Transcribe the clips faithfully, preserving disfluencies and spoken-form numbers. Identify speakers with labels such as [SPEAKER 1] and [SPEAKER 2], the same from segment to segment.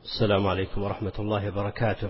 [SPEAKER 1] السلام عليكم ورحمة الله وبركاته.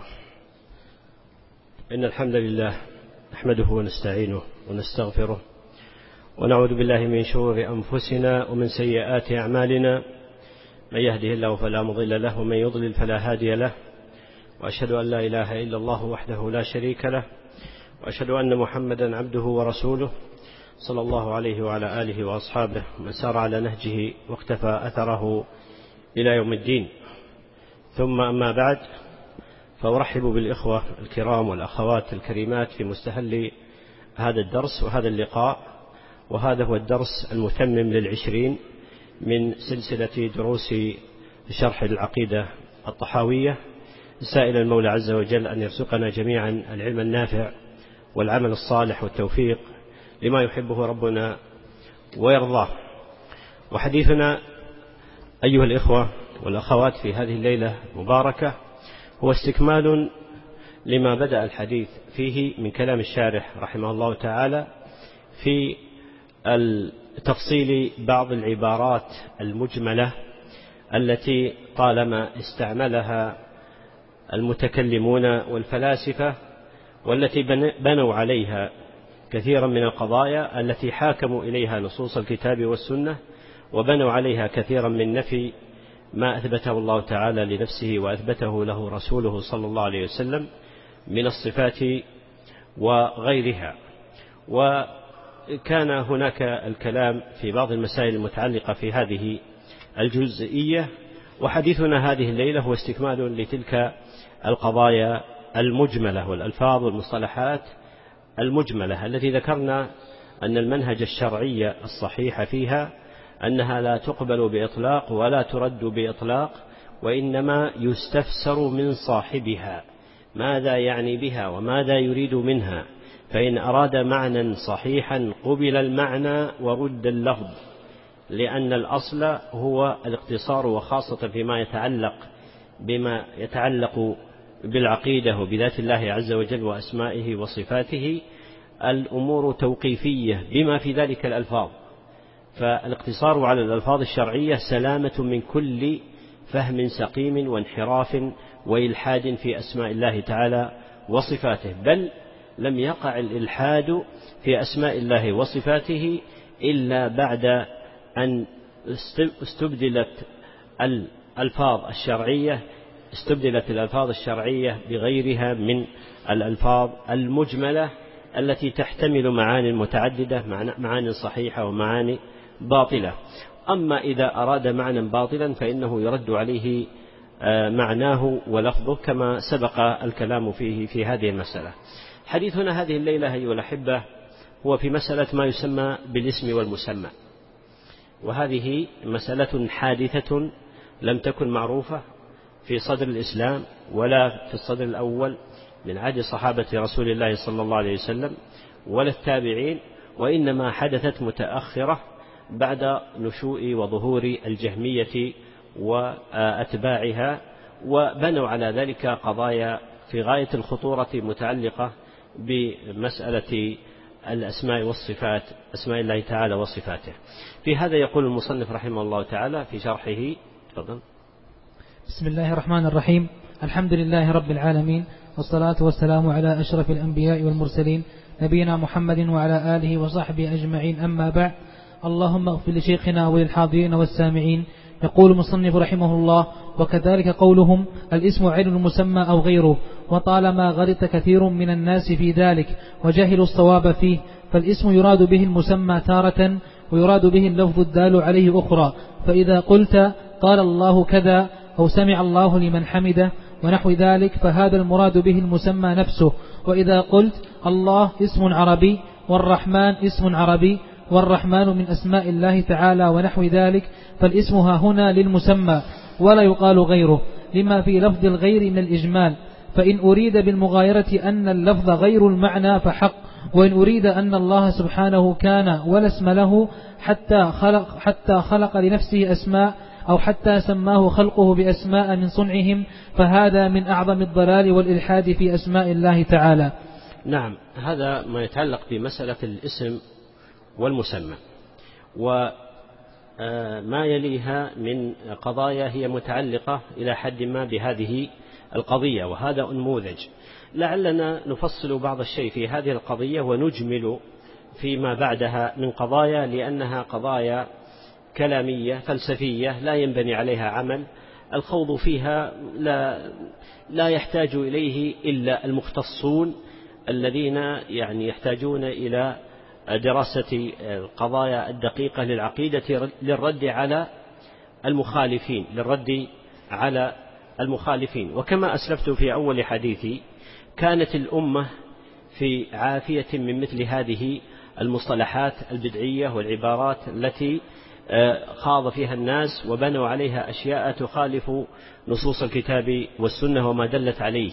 [SPEAKER 1] إن الحمد لله نحمده ونستعينه ونستغفره ونعوذ بالله من شرور أنفسنا ومن سيئات أعمالنا، من يهده الله فلا مضل له ومن يضلل فلا هادي له، وأشهد أن لا إله إلا الله وحده لا شريك له، وأشهد أن محمدا عبده ورسوله صلى الله عليه وعلى آله وأصحابه من سار على نهجه واقتفى أثره إلى يوم الدين. ثم أما بعد، فأرحب بالإخوة الكرام والأخوات الكريمات في مستهل هذا الدرس وهذا اللقاء، وهذا هو الدرس المتمم للعشرين من سلسلة دروس شرح العقيدة الطحاوية، سائل المولى عز وجل أن يرزقنا جميعا العلم النافع والعمل الصالح والتوفيق لما يحبه ربنا ويرضاه. وحديثنا أيها الإخوة والأخوات في هذه الليلة المباركة هو استكمال لما بدأ الحديث فيه من كلام الشارح رحمه الله تعالى في تفصيل بعض العبارات المجملة التي طالما استعملها المتكلمون والفلاسفة، والتي بنوا عليها كثيرا من القضايا التي حاكموا إليها نصوص الكتاب والسنة، وبنوا عليها كثيرا من نفي ما أثبته الله تعالى لنفسه وأثبته له رسوله صلى الله عليه وسلم من الصفات وغيرها. وكان هناك الكلام في بعض المسائل المتعلقة في هذه الجزئية، وحديثنا هذه الليلة هو استكمال لتلك القضايا المجملة والألفاظ والمصطلحات المجملة التي ذكرنا أن المنهج الشرعي الصحيح فيها أنها لا تقبل بإطلاق ولا ترد بإطلاق، وإنما يستفسر من صاحبها ماذا يعني بها وماذا يريد منها، فإن أراد معنى صحيحا قبل المعنى ورد اللفظ، لأن الأصل هو الاقتصار، وخاصة فيما يتعلق بما يتعلق بالعقيدة وبذات الله عز وجل وأسمائه وصفاته الأمور توقيفية بما في ذلك الألفاظ، فالاقتصار على الألفاظ الشرعية سلامة من كل فهم سقيم وانحراف وإلحاد في أسماء الله تعالى وصفاته. بل لم يقع الإلحاد في أسماء الله وصفاته إلا بعد أن استبدلت الألفاظ الشرعية استبدلت الألفاظ الشرعية بغيرها من الألفاظ المجملة التي تحتمل معاني متعددة، معاني صحيحة ومعاني باطلة. أما إذا أراد معنى باطلا فإنه يرد عليه معناه ولفظه كما سبق الكلام فيه في هذه المسألة. حديثنا هذه الليلة أيها الأحبة هو في مسألة ما يسمى بالاسم والمسمى، وهذه مسألة حادثة لم تكن معروفة في صدر الإسلام ولا في الصدر الأول من عهد صحابة رسول الله صلى الله عليه وسلم ولا التابعين، وإنما حدثت متأخرة بعد نشوء وظهور الجهمية وأتباعها، وبنوا على ذلك قضايا في غاية الخطورة متعلقة بمسألة الأسماء والصفات، أسماء الله تعالى وصفاته. في هذا يقول المصنف رحمه الله تعالى في شرحه. تفضل.
[SPEAKER 2] بسم الله الرحمن الرحيم. الحمد لله رب العالمين، والصلاة والسلام على أشرف الأنبياء والمرسلين نبينا محمد وعلى آله وصحبه أجمعين، أما بعد. اللهم اغفر لشيخنا وللحاضرين والسامعين. يقول المصنف رحمه الله: وكذلك قولهم الاسم عين المسمى أو غيره، وطالما غلط كثير من الناس في ذلك وجهلوا الصواب فيه، فالاسم يراد به المسمى تارة، ويراد به اللفظ الدال عليه أخرى. فإذا قلت قال الله كذا أو سمع الله لمن حمده ونحو ذلك فهذا المراد به المسمى نفسه. وإذا قلت الله اسم عربي والرحمن اسم عربي والرحمن من أسماء الله تعالى ونحو ذلك، فالاسم ها هنا للمسمى ولا يقال غيره، لما في لفظ الغير من الإجمال. فإن أريد بالمغايرة أن اللفظ غير المعنى فحق، وإن أريد أن الله سبحانه كان ولا اسم له حتى خلق, حتى خلق لنفسه أسماء، أو حتى سماه خلقه بأسماء من صنعهم، فهذا من أعظم الضلال والإلحاد في أسماء الله تعالى.
[SPEAKER 1] نعم، هذا ما يتعلق بمسألة الاسم والمسمى. ما يليها من قضايا هي متعلقة إلى حد ما بهذه القضية، وهذا نموذج. لعلنا نفصل بعض الشيء في هذه القضية ونجمل فيما بعدها من قضايا، لأنها قضايا كلامية فلسفية لا ينبني عليها عمل. الخوض فيها لا, لا يحتاج إليه إلا المختصون الذين يعني يحتاجون إلى دراسة القضايا الدقيقة للعقيدة للرد على المخالفين للرد على المخالفين. وكما أسلفت في أول حديثي، كانت الأمة في عافية من مثل هذه المصطلحات البدعية والعبارات التي خاض فيها الناس وبنوا عليها أشياء تخالف نصوص الكتاب والسنة وما دلت عليه.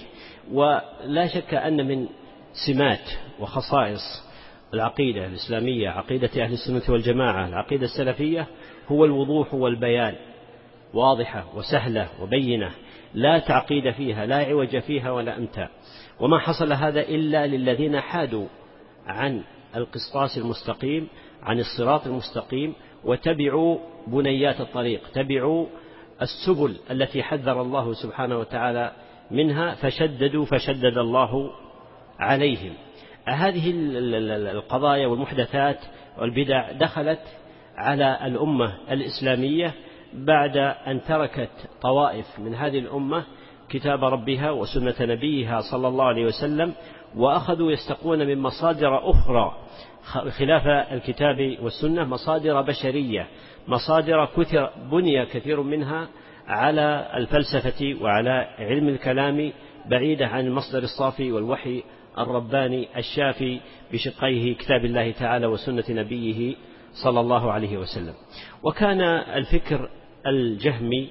[SPEAKER 1] ولا شك أن من سمات وخصائص العقيدة الإسلامية، عقيدة أهل السنة والجماعة، العقيدة السلفية، هو الوضوح والبيان، واضحة وسهلة وبينة، لا تعقيد فيها، لا عوج فيها ولا أمتاع. وما حصل هذا إلا للذين حادوا عن القسطاس المستقيم، عن الصراط المستقيم، وتبعوا بنيات الطريق، تبعوا السبل التي حذر الله سبحانه وتعالى منها، فشددوا فشدد الله عليهم. هذه القضايا والمحدثات والبدع دخلت على الأمة الإسلامية بعد أن تركت طوائف من هذه الأمة كتاب ربها وسنة نبيها صلى الله عليه وسلم، وأخذوا يستقون من مصادر أخرى خلاف الكتاب والسنة، مصادر بشرية، مصادر كثر بني كثير منها على الفلسفة وعلى علم الكلام، بعيدة عن المصدر الصافي والوحي الرباني الشافي بشقيه كتاب الله تعالى وسنة نبيه صلى الله عليه وسلم. وكان الفكر الجهمي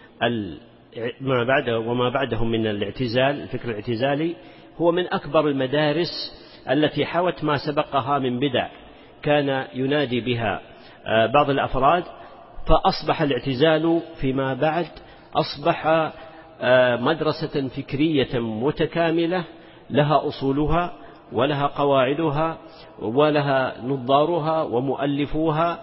[SPEAKER 1] ما بعده وما بعده من الاعتزال، الفكر الاعتزالي، هو من أكبر المدارس التي حوت ما سبقها من بدع كان ينادي بها بعض الأفراد، فأصبح الاعتزال فيما بعد أصبح مدرسة فكرية متكاملة لها أصولها ولها قواعدها ولها نظارها ومؤلفوها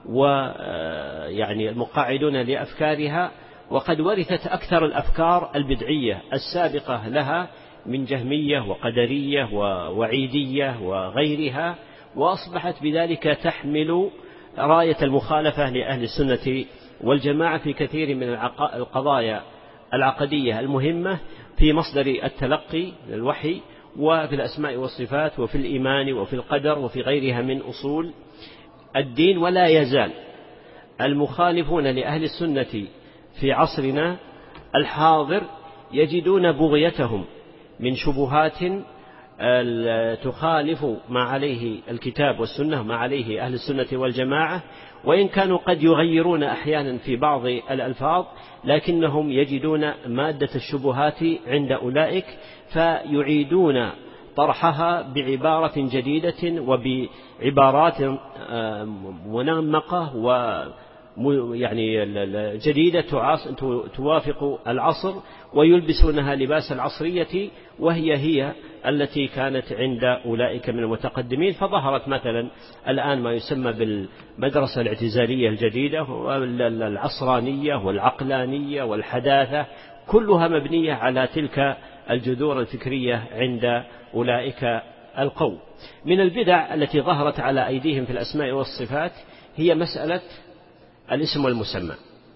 [SPEAKER 1] ويعني المقاعدون لأفكارها، وقد ورثت أكثر الأفكار البدعية السابقة لها من جهمية وقدرية ووعيدية وغيرها، وأصبحت بذلك تحمل راية المخالفة لأهل السنة والجماعة في كثير من القضايا العقدية المهمة في مصدر التلقي للوحي، وفي الأسماء والصفات، وفي الإيمان، وفي القدر، وفي غيرها من أصول الدين. ولا يزال المخالفون لأهل السنة في عصرنا الحاضر يجدون بغيتهم من شبهات تخالف ما عليه الكتاب والسنة، ما عليه أهل السنة والجماعة، وإن كانوا قد يغيرون أحيانا في بعض الألفاظ، لكنهم يجدون مادة الشبهات عند أولئك فيعيدون طرحها بعبارة جديدة وبعبارات منمقة و يعني جديدة توافق العصر، ويلبسونها لباس العصرية، وهي هي التي كانت عند أولئك من المتقدمين. فظهرت مثلا الآن ما يسمى بالمدرسة الاعتزالية الجديدة والعصرانية والعقلانية والحداثة، كلها مبنية على تلك الجذور الفكرية عند أولئك القوم. من البدع التي ظهرت على أيديهم في الأسماء والصفات هي مسألة الاسم والمسمى،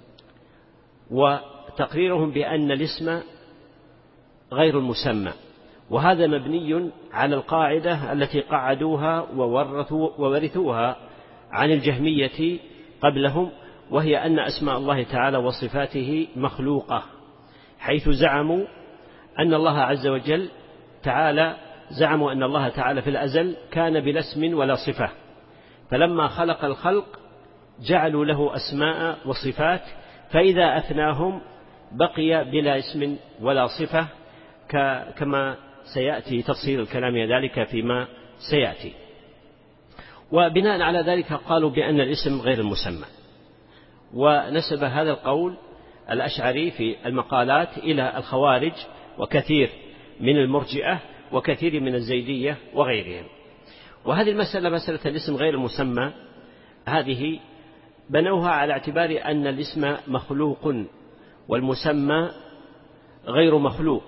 [SPEAKER 1] وتقريرهم بأن الاسم غير المسمى، وهذا مبني على القاعدة التي قعدوها وورثوا وورثوها عن الجهمية قبلهم، وهي أن أسماء الله تعالى وصفاته مخلوقة، حيث زعموا أن الله عز وجل تعالى زعموا أن الله تعالى في الأزل كان بلا اسم ولا صفة، فلما خلق الخلق جعلوا له أسماء وصفات، فإذا أثناهم بقي بلا اسم ولا صفة، كما سيأتي تفصيل الكلام ذلك فيما سيأتي. وبناء على ذلك قالوا بأن الاسم غير المسمى، ونسب هذا القول الأشعري في المقالات إلى الخوارج وكثير من المرجئة وكثير من الزيدية وغيرهم. وهذه المسألة، مسألة الاسم غير المسمى، هذه بنوها على اعتبار أن الاسم مخلوق والمسمى غير مخلوق،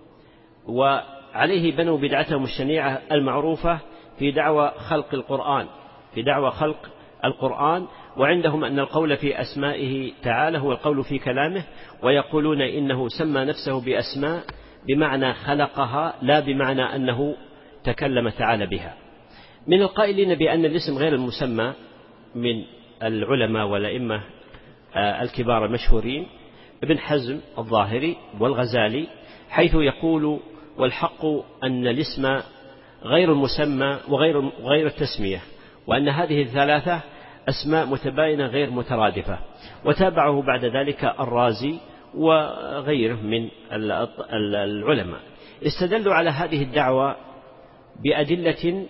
[SPEAKER 1] وعليه بنوا بدعتهم الشنيعة المعروفة في دعوى خلق القرآن في دعوى خلق القرآن وعندهم أن القول في أسمائه تعالى هو القول في كلامه، ويقولون إنه سمى نفسه بأسماء بمعنى خلقها لا بمعنى أنه تكلم تعالى بها. من القائلين بأن الاسم غير المسمى من العلماء والأئمة الكبار المشهورين ابن حزم الظاهري والغزالي، حيث يقول والحق أن الاسم غير المسمى وغير غير التسمية، وأن هذه الثلاثة أسماء متباينة غير مترادفة. وتابعه بعد ذلك الرازي وغيره من العلماء. استدلوا على هذه الدعوة بأدلة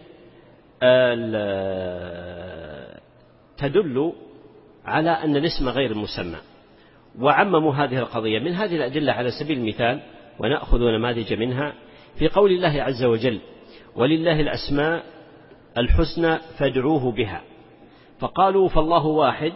[SPEAKER 1] تدل على أن الاسم غير المسمى، وعمموا هذه القضية. من هذه الأدلة على سبيل المثال، ونأخذ نماذج منها، في قول الله عز وجل: ولله الأسماء الحسنى فادعوه بها، فقالوا فالله واحد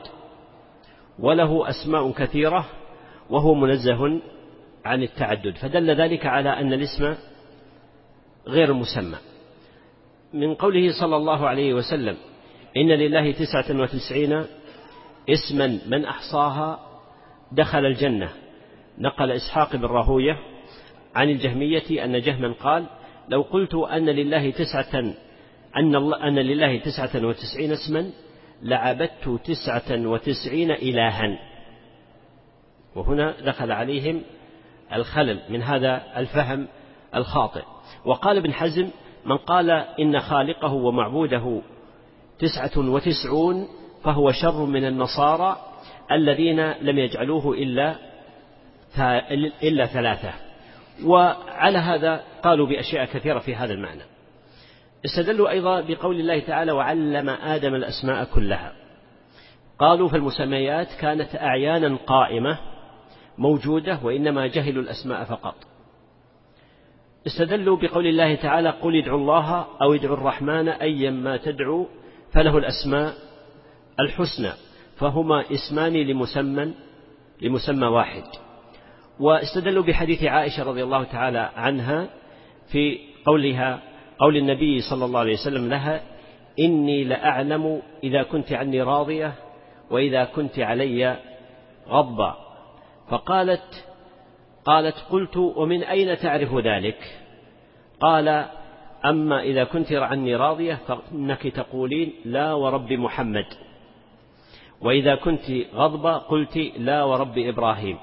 [SPEAKER 1] وله أسماء كثيرة وهو منزه عن التعدد، فدل ذلك على أن الاسم غير مسمى. من قوله صلى الله عليه وسلم: إن لله تسعة وتسعين اسما من أحصاها دخل الجنة، نقل إسحاق بن راهوية عن الجهمية أن جهما قال: لو قلت أن لله تسعة أن, أن لله تسعة وتسعين اسما لعبدت تسعة وتسعين إلها. وهنا دخل عليهم الخلل من هذا الفهم الخاطئ. وقال ابن حزم: من قال إن خالقه ومعبوده تسعة وتسعون فهو شر من النصارى الذين لم يجعلوه إلا إلا ثلاثة. وعلى هذا قالوا بأشياء كثيرة في هذا المعنى. استدلوا أيضا بقول الله تعالى: وعلم آدم الأسماء كلها. قالوا فالمسميات كانت أعيانا قائمة موجودة وإنما جهلوا الأسماء فقط. استدلوا بقول الله تعالى: قل ادعوا الله أو ادعوا الرحمن أيا ما تدعوا فله الأسماء الحسنى، فهما اسمان لمسمى لمسمى واحد. واستدلوا بحديث عائشة رضي الله تعالى عنها في قولها قول النبي صلى الله عليه وسلم لها: إني لأعلم إذا كنت عني راضية وإذا كنت علي غضبا. فقالت قالت قلت: ومن أين تعرف ذلك؟ قال: أما إذا كنت عني راضية فإنك تقولين لا ورب محمد، وإذا كنت غضبة قلت لا ورب إبراهيم.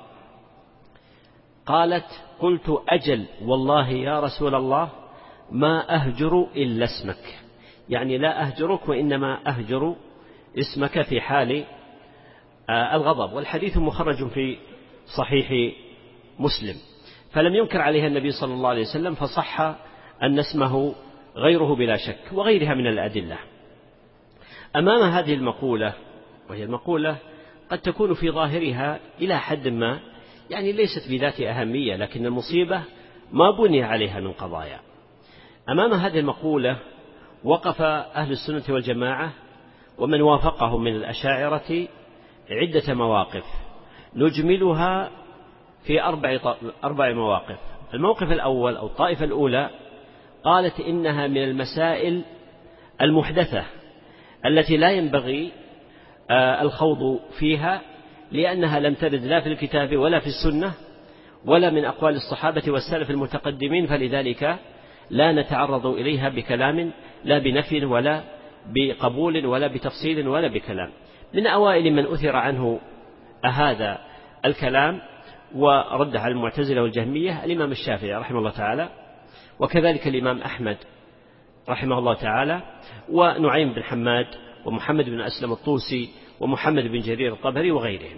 [SPEAKER 1] قالت: قلت: أجل والله يا رسول الله ما أهجر إلا اسمك، يعني لا أهجرك وإنما أهجر اسمك في حال الغضب. والحديث مخرج في صحيح مسلم، فلم ينكر عليها النبي صلى الله عليه وسلم، فصح أن اسمه غيره بلا شك، وغيرها من الأدلة. أمام هذه المقولة، وهي المقولة قد تكون في ظاهرها إلى حد ما يعني ليست بذات أهمية، لكن المصيبة ما بني عليها من قضايا. أمام هذه المقولة وقف أهل السنة والجماعة ومن وافقهم من الأشاعرة عدة مواقف نجملها في أربع, أربع مواقف. الموقف الأول أو الطائفة الأولى قالت إنها من المسائل المحدثة التي لا ينبغي الخوض فيها، لأنها لم ترد لا في الكتاب ولا في السنة ولا من أقوال الصحابة والسلف المتقدمين، فلذلك لا نتعرض إليها بكلام لا بنفي ولا بقبول ولا بتفصيل ولا بكلام. من أوائل من أثر عنه هذا الكلام ورد على المعتزلة والجهمية الإمام الشافعي رحمه الله تعالى، وكذلك الإمام أحمد رحمه الله تعالى، ونعيم بن حماد، ومحمد بن أسلم الطوسي، ومحمد بن جرير الطبري وغيرهم.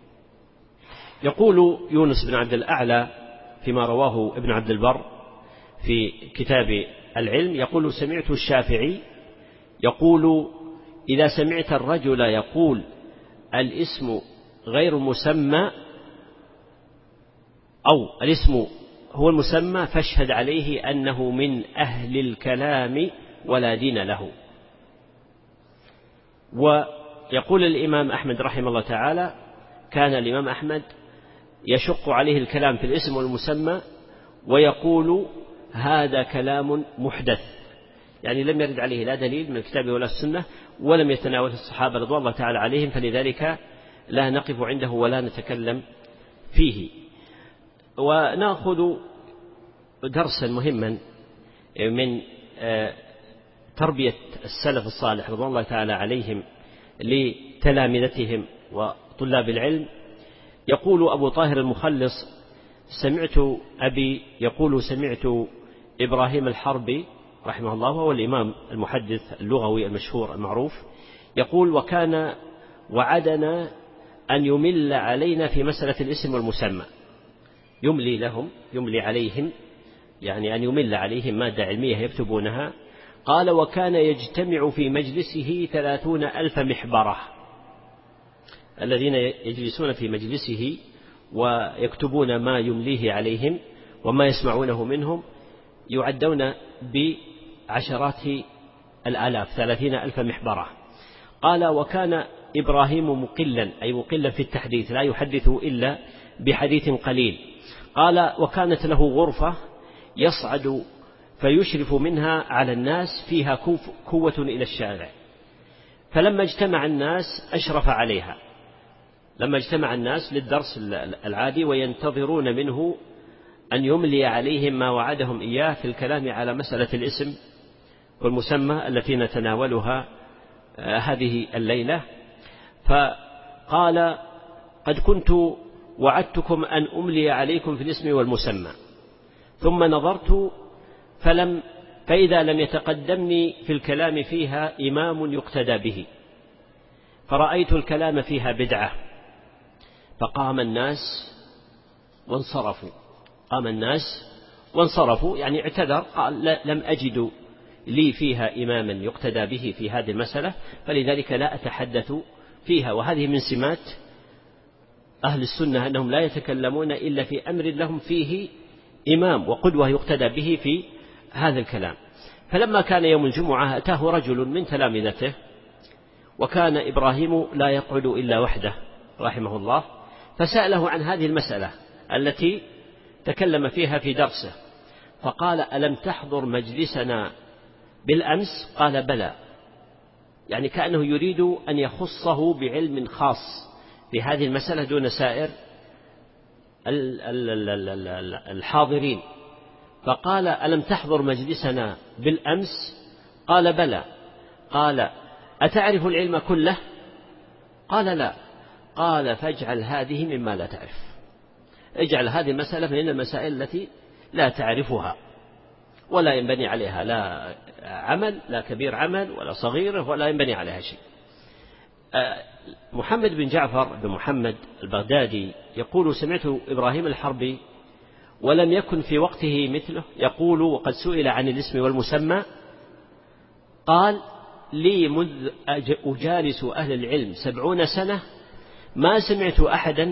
[SPEAKER 1] يقول يونس بن عبد الأعلى فيما رواه ابن عبد البر في كتاب العلم، يقول: سمعت الشافعي يقول: إذا سمعت الرجل يقول الاسم غير مسمى أو الاسم هو المسمى فاشهد عليه أنه من أهل الكلام ولا دين له. ويقول الإمام أحمد رحمه الله تعالى: كان الإمام أحمد يشق عليه الكلام في الاسم والمسمى ويقول: هذا كلام محدث، يعني لم يرد عليه لا دليل من الكتاب ولا السنة، ولم يتناول الصحابة رضوان الله تعالى عليهم، فلذلك لا نقف عنده ولا نتكلم فيه. ونأخذ درسا مهما من تربية السلف الصالح رضوان الله تعالى عليهم لتلامذتهم وطلاب العلم. يقول أبو طاهر المخلص: سمعت أبي يقول سمعت إبراهيم الحربي رحمه الله، وهو الإمام المحدث اللغوي المشهور المعروف، يقول: وكان وعدنا أن يمل علينا في مسألة الاسم والمسمى، يملي لهم يملي عليهم يعني أن يمل عليهم مادة علمية يكتبونها. قال: وكان يجتمع في مجلسه ثلاثون ألف محبرة، الذين يجلسون في مجلسه ويكتبون ما يمليه عليهم وما يسمعونه منهم يعدون بعشرات الآلاف، ثلاثين ألف محبرة. قال: وكان إبراهيم مقلا، أي مقلا في التحديث، لا يحدث إلا بحديث قليل. قال: وكانت له غرفة يصعد فيشرف منها على الناس، فيها كوة إلى الشارع، فلما اجتمع الناس أشرف عليها، لما اجتمع الناس للدرس العادي وينتظرون منه أن يملي عليهم ما وعدهم إياه في الكلام على مسألة الاسم والمسمى التي نتناولها هذه الليلة، فقال: قد كنت وعدتكم أن أملي عليكم في الاسم والمسمى، ثم نظرت فلم فإذا لم يتقدمني في الكلام فيها إمام يقتدى به، فرأيت الكلام فيها بدعة، فقام الناس وانصرفوا قام الناس وانصرفوا يعني اعتذر، قال: لم أجد لي فيها إماما يقتدى به في هذه المسألة، فلذلك لا أتحدث فيها. وهذه من سمات أهل السنة أنهم لا يتكلمون إلا في أمر لهم فيه إمام وقدوة يقتدى به في هذا الكلام. فلما كان يوم الجمعة أتاه رجل من تلامذته، وكان إبراهيم لا يقعد إلا وحده رحمه الله، فسأله عن هذه المسألة التي تكلم فيها في درسه، فقال: ألم تحضر مجلسنا بالأمس؟ قال: بلى، يعني كأنه يريد أن يخصه بعلم خاص في هذه المسألة دون سائر الحاضرين. فقال: ألم تحضر مجلسنا بالأمس؟ قال: بلى. قال: أتعرف العلم كله؟ قال: لا. قال: فاجعل هذه مما لا تعرف، اجعل هذه المسألة من المسائل التي لا تعرفها ولا ينبني عليها لا عمل، لا كبير عمل ولا صغير، ولا ينبني عليها شيء. محمد بن جعفر بن محمد البغدادي يقول: سمعت إبراهيم الحربي ولم يكن في وقته مثله يقول: وقد سئل عن الاسم والمسمى قال: لي مذ أجالس أهل العلم سبعون سنة ما سمعت أحدا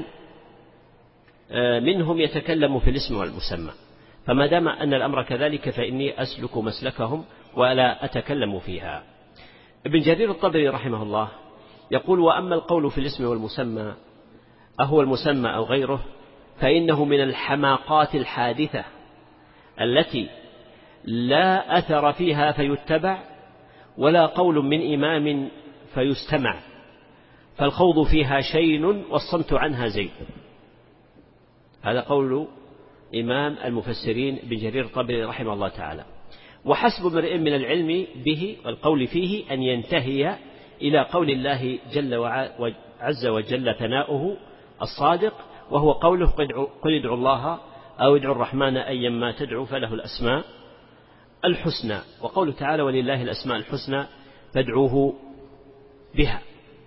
[SPEAKER 1] منهم يتكلم في الاسم والمسمى، فما دام أن الأمر كذلك فإني أسلك مسلكهم ولا أتكلم فيها. ابن جرير الطبري رحمه الله يقول: وأما القول في الاسم والمسمى أهو المسمى أو غيره، فإنه من الحماقات الحادثة التي لا أثر فيها فيتبع، ولا قول من إمام فيستمع، فالخوض فيها شين والصمت عنها زين. هذا قول إمام المفسرين ابن جرير الطبري رحمه الله تعالى. وحسب امرئ من العلم به والقول فيه أن ينتهي إلى قول الله جل وعز وجل ثناؤه الصادق، وهو قوله: قل ادعوا الله أو ادعوا الرحمن أيما تدعوا فله الأسماء الحسنى، وقوله تعالى: ولله الأسماء الحسنى فادعوه بها.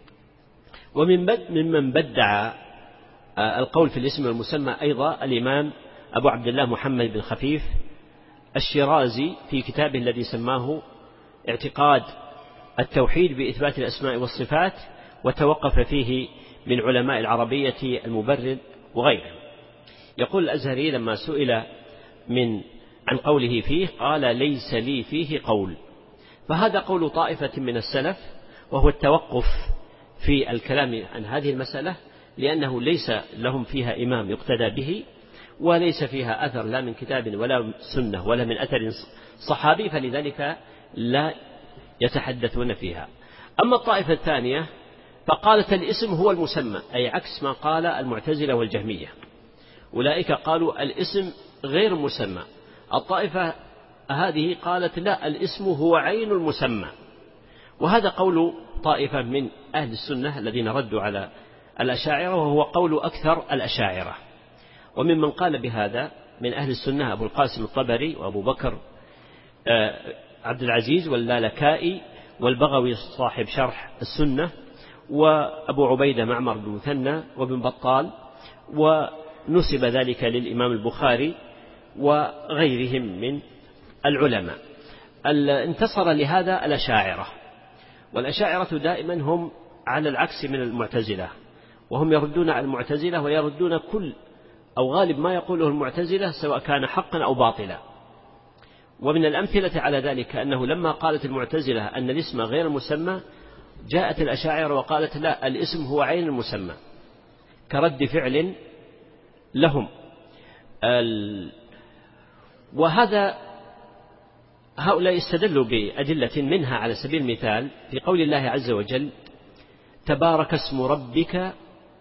[SPEAKER 1] وممن بدع القول في الاسم والمسمى أيضا الإمام أبو عبد الله محمد بن خفيف الشيرازي في كتابه الذي سماه اعتقاد التوحيد بإثبات الأسماء والصفات، وتوقف فيه من علماء العربية المبرد وغيره. يقول الأزهري لما سئل من عن قوله فيه قال: ليس لي فيه قول. فهذا قول طائفة من السلف، وهو التوقف في الكلام عن هذه المسألة، لأنه ليس لهم فيها إمام يقتدى به، وليس فيها أثر لا من كتاب ولا سنة ولا من أثر صحابي، فلذلك لا يتحدثون فيها. أما الطائفة الثانية فقالت الاسم هو المسمى، أي عكس ما قال المعتزلة والجهمية. أولئك قالوا الاسم غير مسمى. الطائفة هذه قالت لا، الاسم هو عين المسمى. وهذا قول طائفة من أهل السنة الذين ردوا على الأشاعرة، وهو قول أكثر الأشاعرة. وممن قال بهذا من أهل السنة أبو القاسم الطبري وأبو بكر عبد العزيز واللالكائي والبغوي صاحب شرح السنة، وأبو عبيدة معمر بن مثنى وابن بطال، ونسب ذلك للإمام البخاري وغيرهم من العلماء. انتصر لهذا الأشاعرة، والأشاعرة دائما هم على العكس من المعتزلة، وهم يردون على المعتزلة ويردون كل أو غالب ما يقوله المعتزلة سواء كان حقا أو باطلا. ومن الأمثلة على ذلك أنه لما قالت المعتزلة أن الاسم غير المسمى، جاءت الأشاعرة وقالت لا، الاسم هو عين المسمى، كرد فعل لهم. وهذا هؤلاء استدلوا بأدلة منها على سبيل المثال في قول الله عز وجل تبارك اسم ربك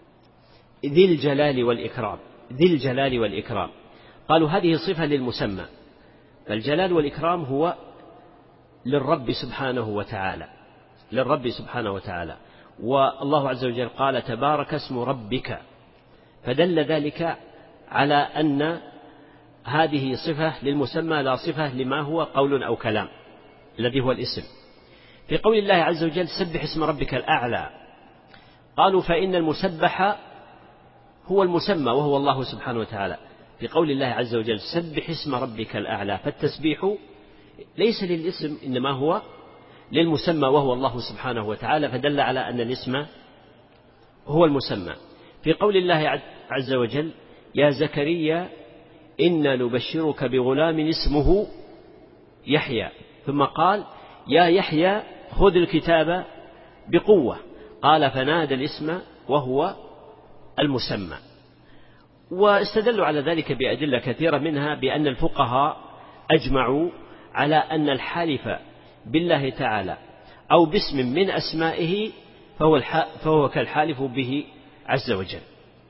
[SPEAKER 1] ذي الجلال والإكرام. ذي الجلال والإكرام قالوا هذه صفة للمسمى، فالجلال والإكرام هو للرب سبحانه وتعالى، للرب سبحانه وتعالى. والله عز وجل قال تبارك اسم ربك، فدل ذلك على أن هذه صفة للمسمى لا صفة لما هو قول أو كلام الذي هو الاسم. في قول الله عز وجل سبح اسم ربك الأعلى، قالوا فإن المسبح هو المسمى وهو الله سبحانه وتعالى. في قول الله عز وجل سبح اسم ربك الأعلى، فالتسبيح ليس للاسم إنما هو للمسمى وهو الله سبحانه وتعالى، فدل على أن الاسم هو المسمى. في قول الله عز وجل يا زكريا إنا نبشرك بغلام اسمه يحيى، ثم قال يا يحيى خذ الكتاب بقوة، قال فنادى الاسم وهو المسمى. واستدلوا على ذلك بأدلة كثيرة، منها بأن الفقهاء أجمعوا على أن الحالف بالله تعالى أو باسم من أسمائه فهو, فهو كالحالف به عز وجل،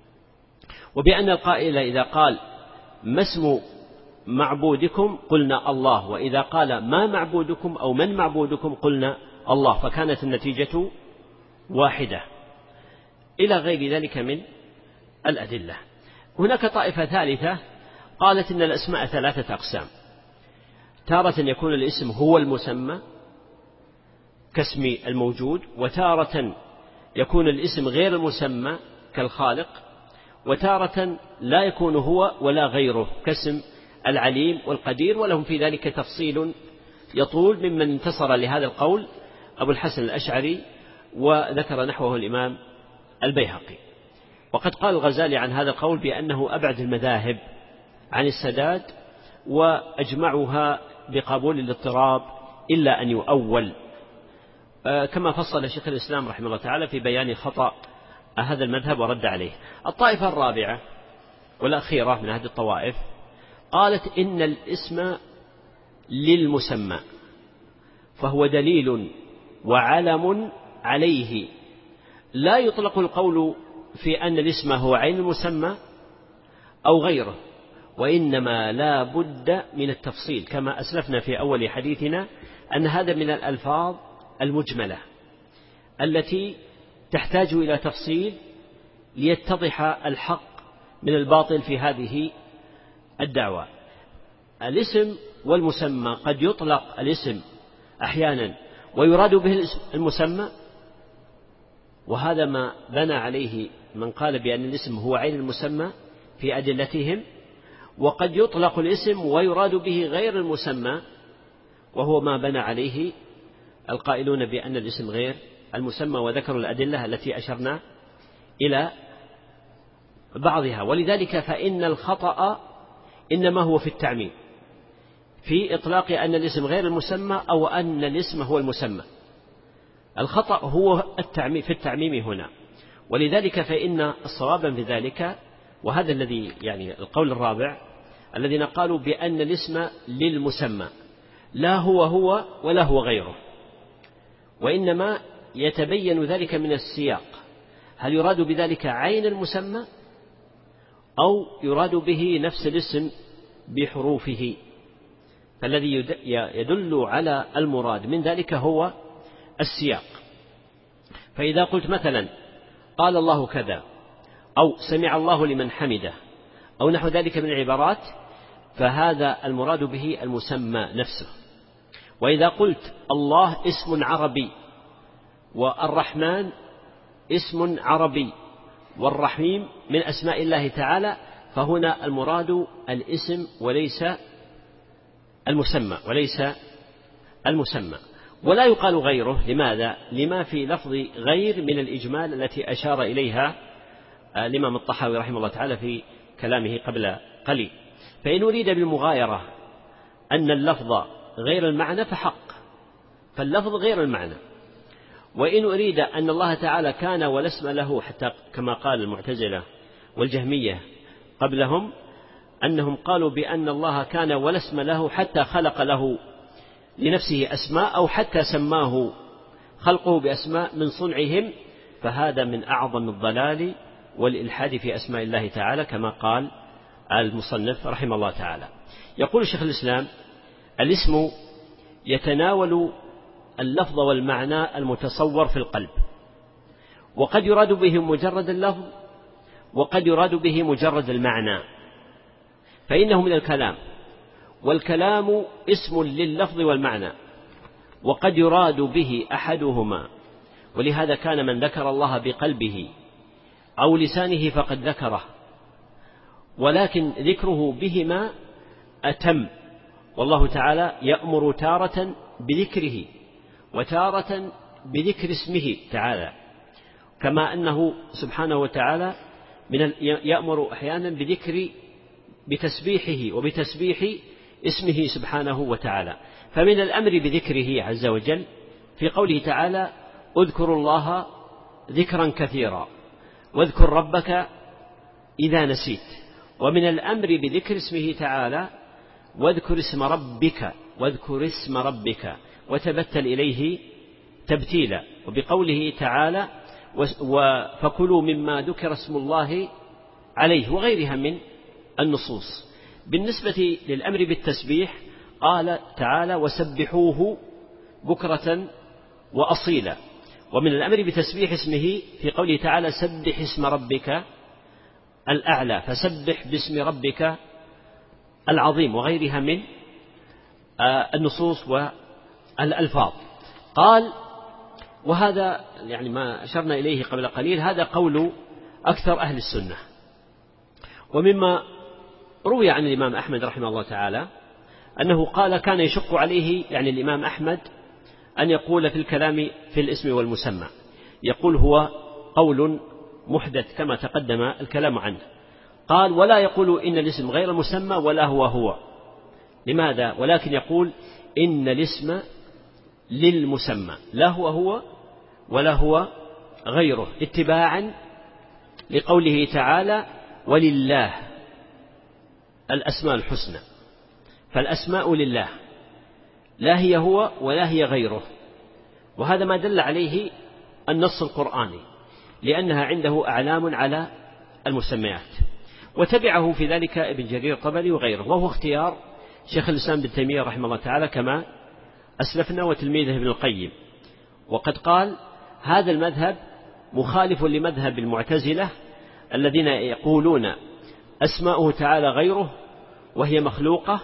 [SPEAKER 1] وبأن القائل إذا قال ما اسم معبودكم قلنا الله، وإذا قال ما معبودكم أو من معبودكم قلنا الله، فكانت النتيجة واحدة، إلى غير ذلك من الأدلة. هناك طائفة ثالثة قالت إن الأسماء ثلاثة أقسام، تارة يكون الاسم هو المسمى كاسم الموجود، وتارة يكون الاسم غير المسمى كالخالق، وتارة لا يكون هو ولا غيره كاسم العليم والقدير. ولهم في ذلك تفصيل يطول، ممن انتصر لهذا القول أبو الحسن الأشعري، وذكر نحوه الإمام البيهقي. وقد قال الغزالي عن هذا القول بأنه أبعد المذاهب عن السداد، وأجمعها بقبول الاضطراب إلا أن يؤول، كما فصل شيخ الإسلام رحمه الله تعالى في بيان خطأ هذا المذهب ورد عليه. الطائفة الرابعة والأخيرة من هذه الطوائف قالت إن الاسم للمسمى، فهو دليل وعلم عليه، لا يطلق القول في أن الاسم هو عين المسمى أو غيره، وإنما لا بد من التفصيل، كما أسلفنا في أول حديثنا أن هذا من الألفاظ المجملة التي تحتاج إلى تفصيل ليتضح الحق من الباطل في هذه الدعوة. الاسم والمسمى قد يطلق الاسم أحيانا ويراد به المسمى، وهذا ما بنى عليه من قال بأن الاسم هو عين المسمى في أدلتهم. وقد يطلق الاسم ويراد به غير المسمى، وهو ما بنى عليه القائلون بأن الاسم غير المسمى، وذكروا الأدلة التي أشرنا إلى بعضها. ولذلك فإن الخطأ إنما هو في التعميم، في إطلاق أن الاسم غير المسمى أو أن الاسم هو المسمى. الخطأ هو التعميم في التعميم هنا، ولذلك فإن الصواب في ذلك، وهذا الذي يعني القول الرابع الذين قالوا بأن الاسم للمسمى لا هو هو ولا هو غيره، وإنما يتبين ذلك من السياق، هل يراد بذلك عين المسمى أو يراد به نفس الاسم بحروفه، فالذي يدل على المراد من ذلك هو السياق. فإذا قلت مثلا قال الله كذا أو سمع الله لمن حمده أو نحو ذلك من العبارات، فهذا المراد به المسمى نفسه. وإذا قلت الله اسم عربي والرحمن اسم عربي والرحيم من أسماء الله تعالى، فهنا المراد الاسم وليس المسمى وليس المسمى ولا يقال غيره. لماذا؟ لما في لفظ غير من الإجمال التي أشار إليها الإمام الطحاوي رحمه الله تعالى في كلامه قبل قليل. فإن أريد بالمغايرة أن اللفظ غير المعنى فحق، فاللفظ غير المعنى. وإن أريد أن الله تعالى كان ولا اسم له، حتى كما قال المعتزلة والجهمية قبلهم أنهم قالوا بأن الله كان ولا اسم له حتى خلق له لنفسه أسماء أو حتى سماه خلقه بأسماء من صنعهم، فهذا من أعظم الضلال والإلحاد في أسماء الله تعالى كما قال المصنف رحمه الله تعالى. يقول شيخ الإسلام: الاسم يتناول اللفظ والمعنى المتصور في القلب، وقد يراد به مجرد اللفظ وقد يراد به مجرد المعنى، فإنه من الكلام، والكلام اسم لللفظ والمعنى، وقد يراد به أحدهما. ولهذا كان من ذكر الله بقلبه أو لسانه فقد ذكره، ولكن ذكره بهما أتم، والله تعالى يأمر تارة بذكره وتارة بذكر اسمه تعالى، كما أنه سبحانه وتعالى من يأمر أحيانا بذكر بتسبيحه وبتسبيح اسمه سبحانه وتعالى. فمن الأمر بذكره عز وجل في قوله تعالى: اذكروا الله ذكرا كثيرا واذكر ربك إذا نسيت. ومن الأمر بذكر اسمه تعالى: واذكر اسم ربك واذكر اسم ربك وتبتل إليه تبتيلا. وبقوله تعالى: فكلوا مما ذكر اسم الله عليه، وغيرها من النصوص. بالنسبة للأمر بالتسبيح قال تعالى: وسبحوه بكرة وأصيلا. ومن الأمر بتسبيح اسمه في قوله تعالى: سبح اسم ربك الأعلى، فسبح باسم ربك العظيم، وغيرها من النصوص والألفاظ. قال: وهذا يعني ما أشرنا إليه قبل قليل، هذا قول أكثر أهل السنة. ومما روي عن الإمام أحمد رحمه الله تعالى أنه قال: كان يشق عليه يعني الإمام أحمد أن يقول في الكلام في الاسم والمسمى، يقول هو قول محدث كما تقدم الكلام عنه. قال: ولا يقول إن الاسم غير المسمى ولا هو هو. لماذا؟ ولكن يقول إن الاسم للمسمى، لا هو هو ولا هو غيره، اتباعا لقوله تعالى: ولله الأسماء الحسنى. فالأسماء لله، لا هي هو ولا هي غيره. وهذا ما دل عليه النص القرآني، لأنها عنده أعلام على المسميات. وتبعه في ذلك ابن جرير الطبري وغيره، وهو اختيار شيخ الإسلام ابن تيمية رحمه الله تعالى كما أسلفنا، وتلميذه ابن القيم. وقد قال: هذا المذهب مخالف لمذهب المعتزلة الذين يقولون أسماؤه تعالى غيره وهي مخلوقة،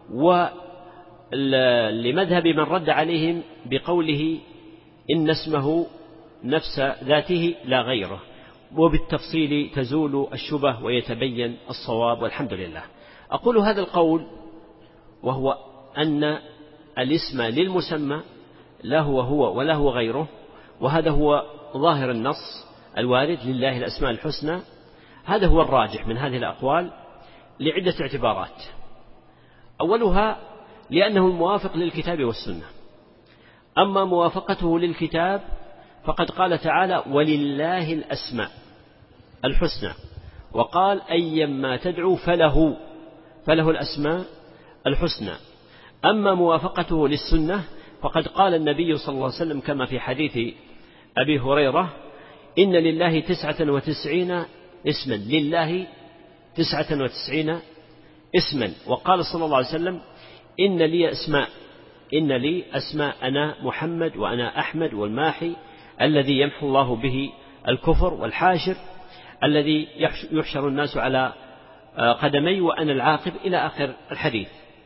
[SPEAKER 1] ولمذهب من رد عليهم بقوله إن اسمه نفس ذاته لا غيره. وبالتفصيل تزول الشبه ويتبين الصواب، والحمد لله. أقول هذا القول وهو أن الاسم للمسمى لا هو هو ولا هو غيره، وهذا هو ظاهر النص الوارد: لله الأسماء الحسنى. هذا هو الراجح من هذه الأقوال لعدة اعتبارات. أولها لأنه موافق للكتاب والسنة. أما موافقته للكتاب فقد قال تعالى ولله الأسماء الحسنى، وقال أيما تدعو فله فله الأسماء الحسنى. أما موافقته للسنة فقد قال النبي صلى الله عليه وسلم كما في حديث أبي هريرة إن لله تسعة وتسعين اسما، لله تسعة وتسعين اسما. وقال صلى الله عليه وسلم إن لي أسماء إن لي أسماء أنا محمد وأنا أحمد والماحي الذي يمحو الله به الكفر، والحاشر الذي يحشر الناس على قدمي وأنا العاقب، إلى آخر الحديث.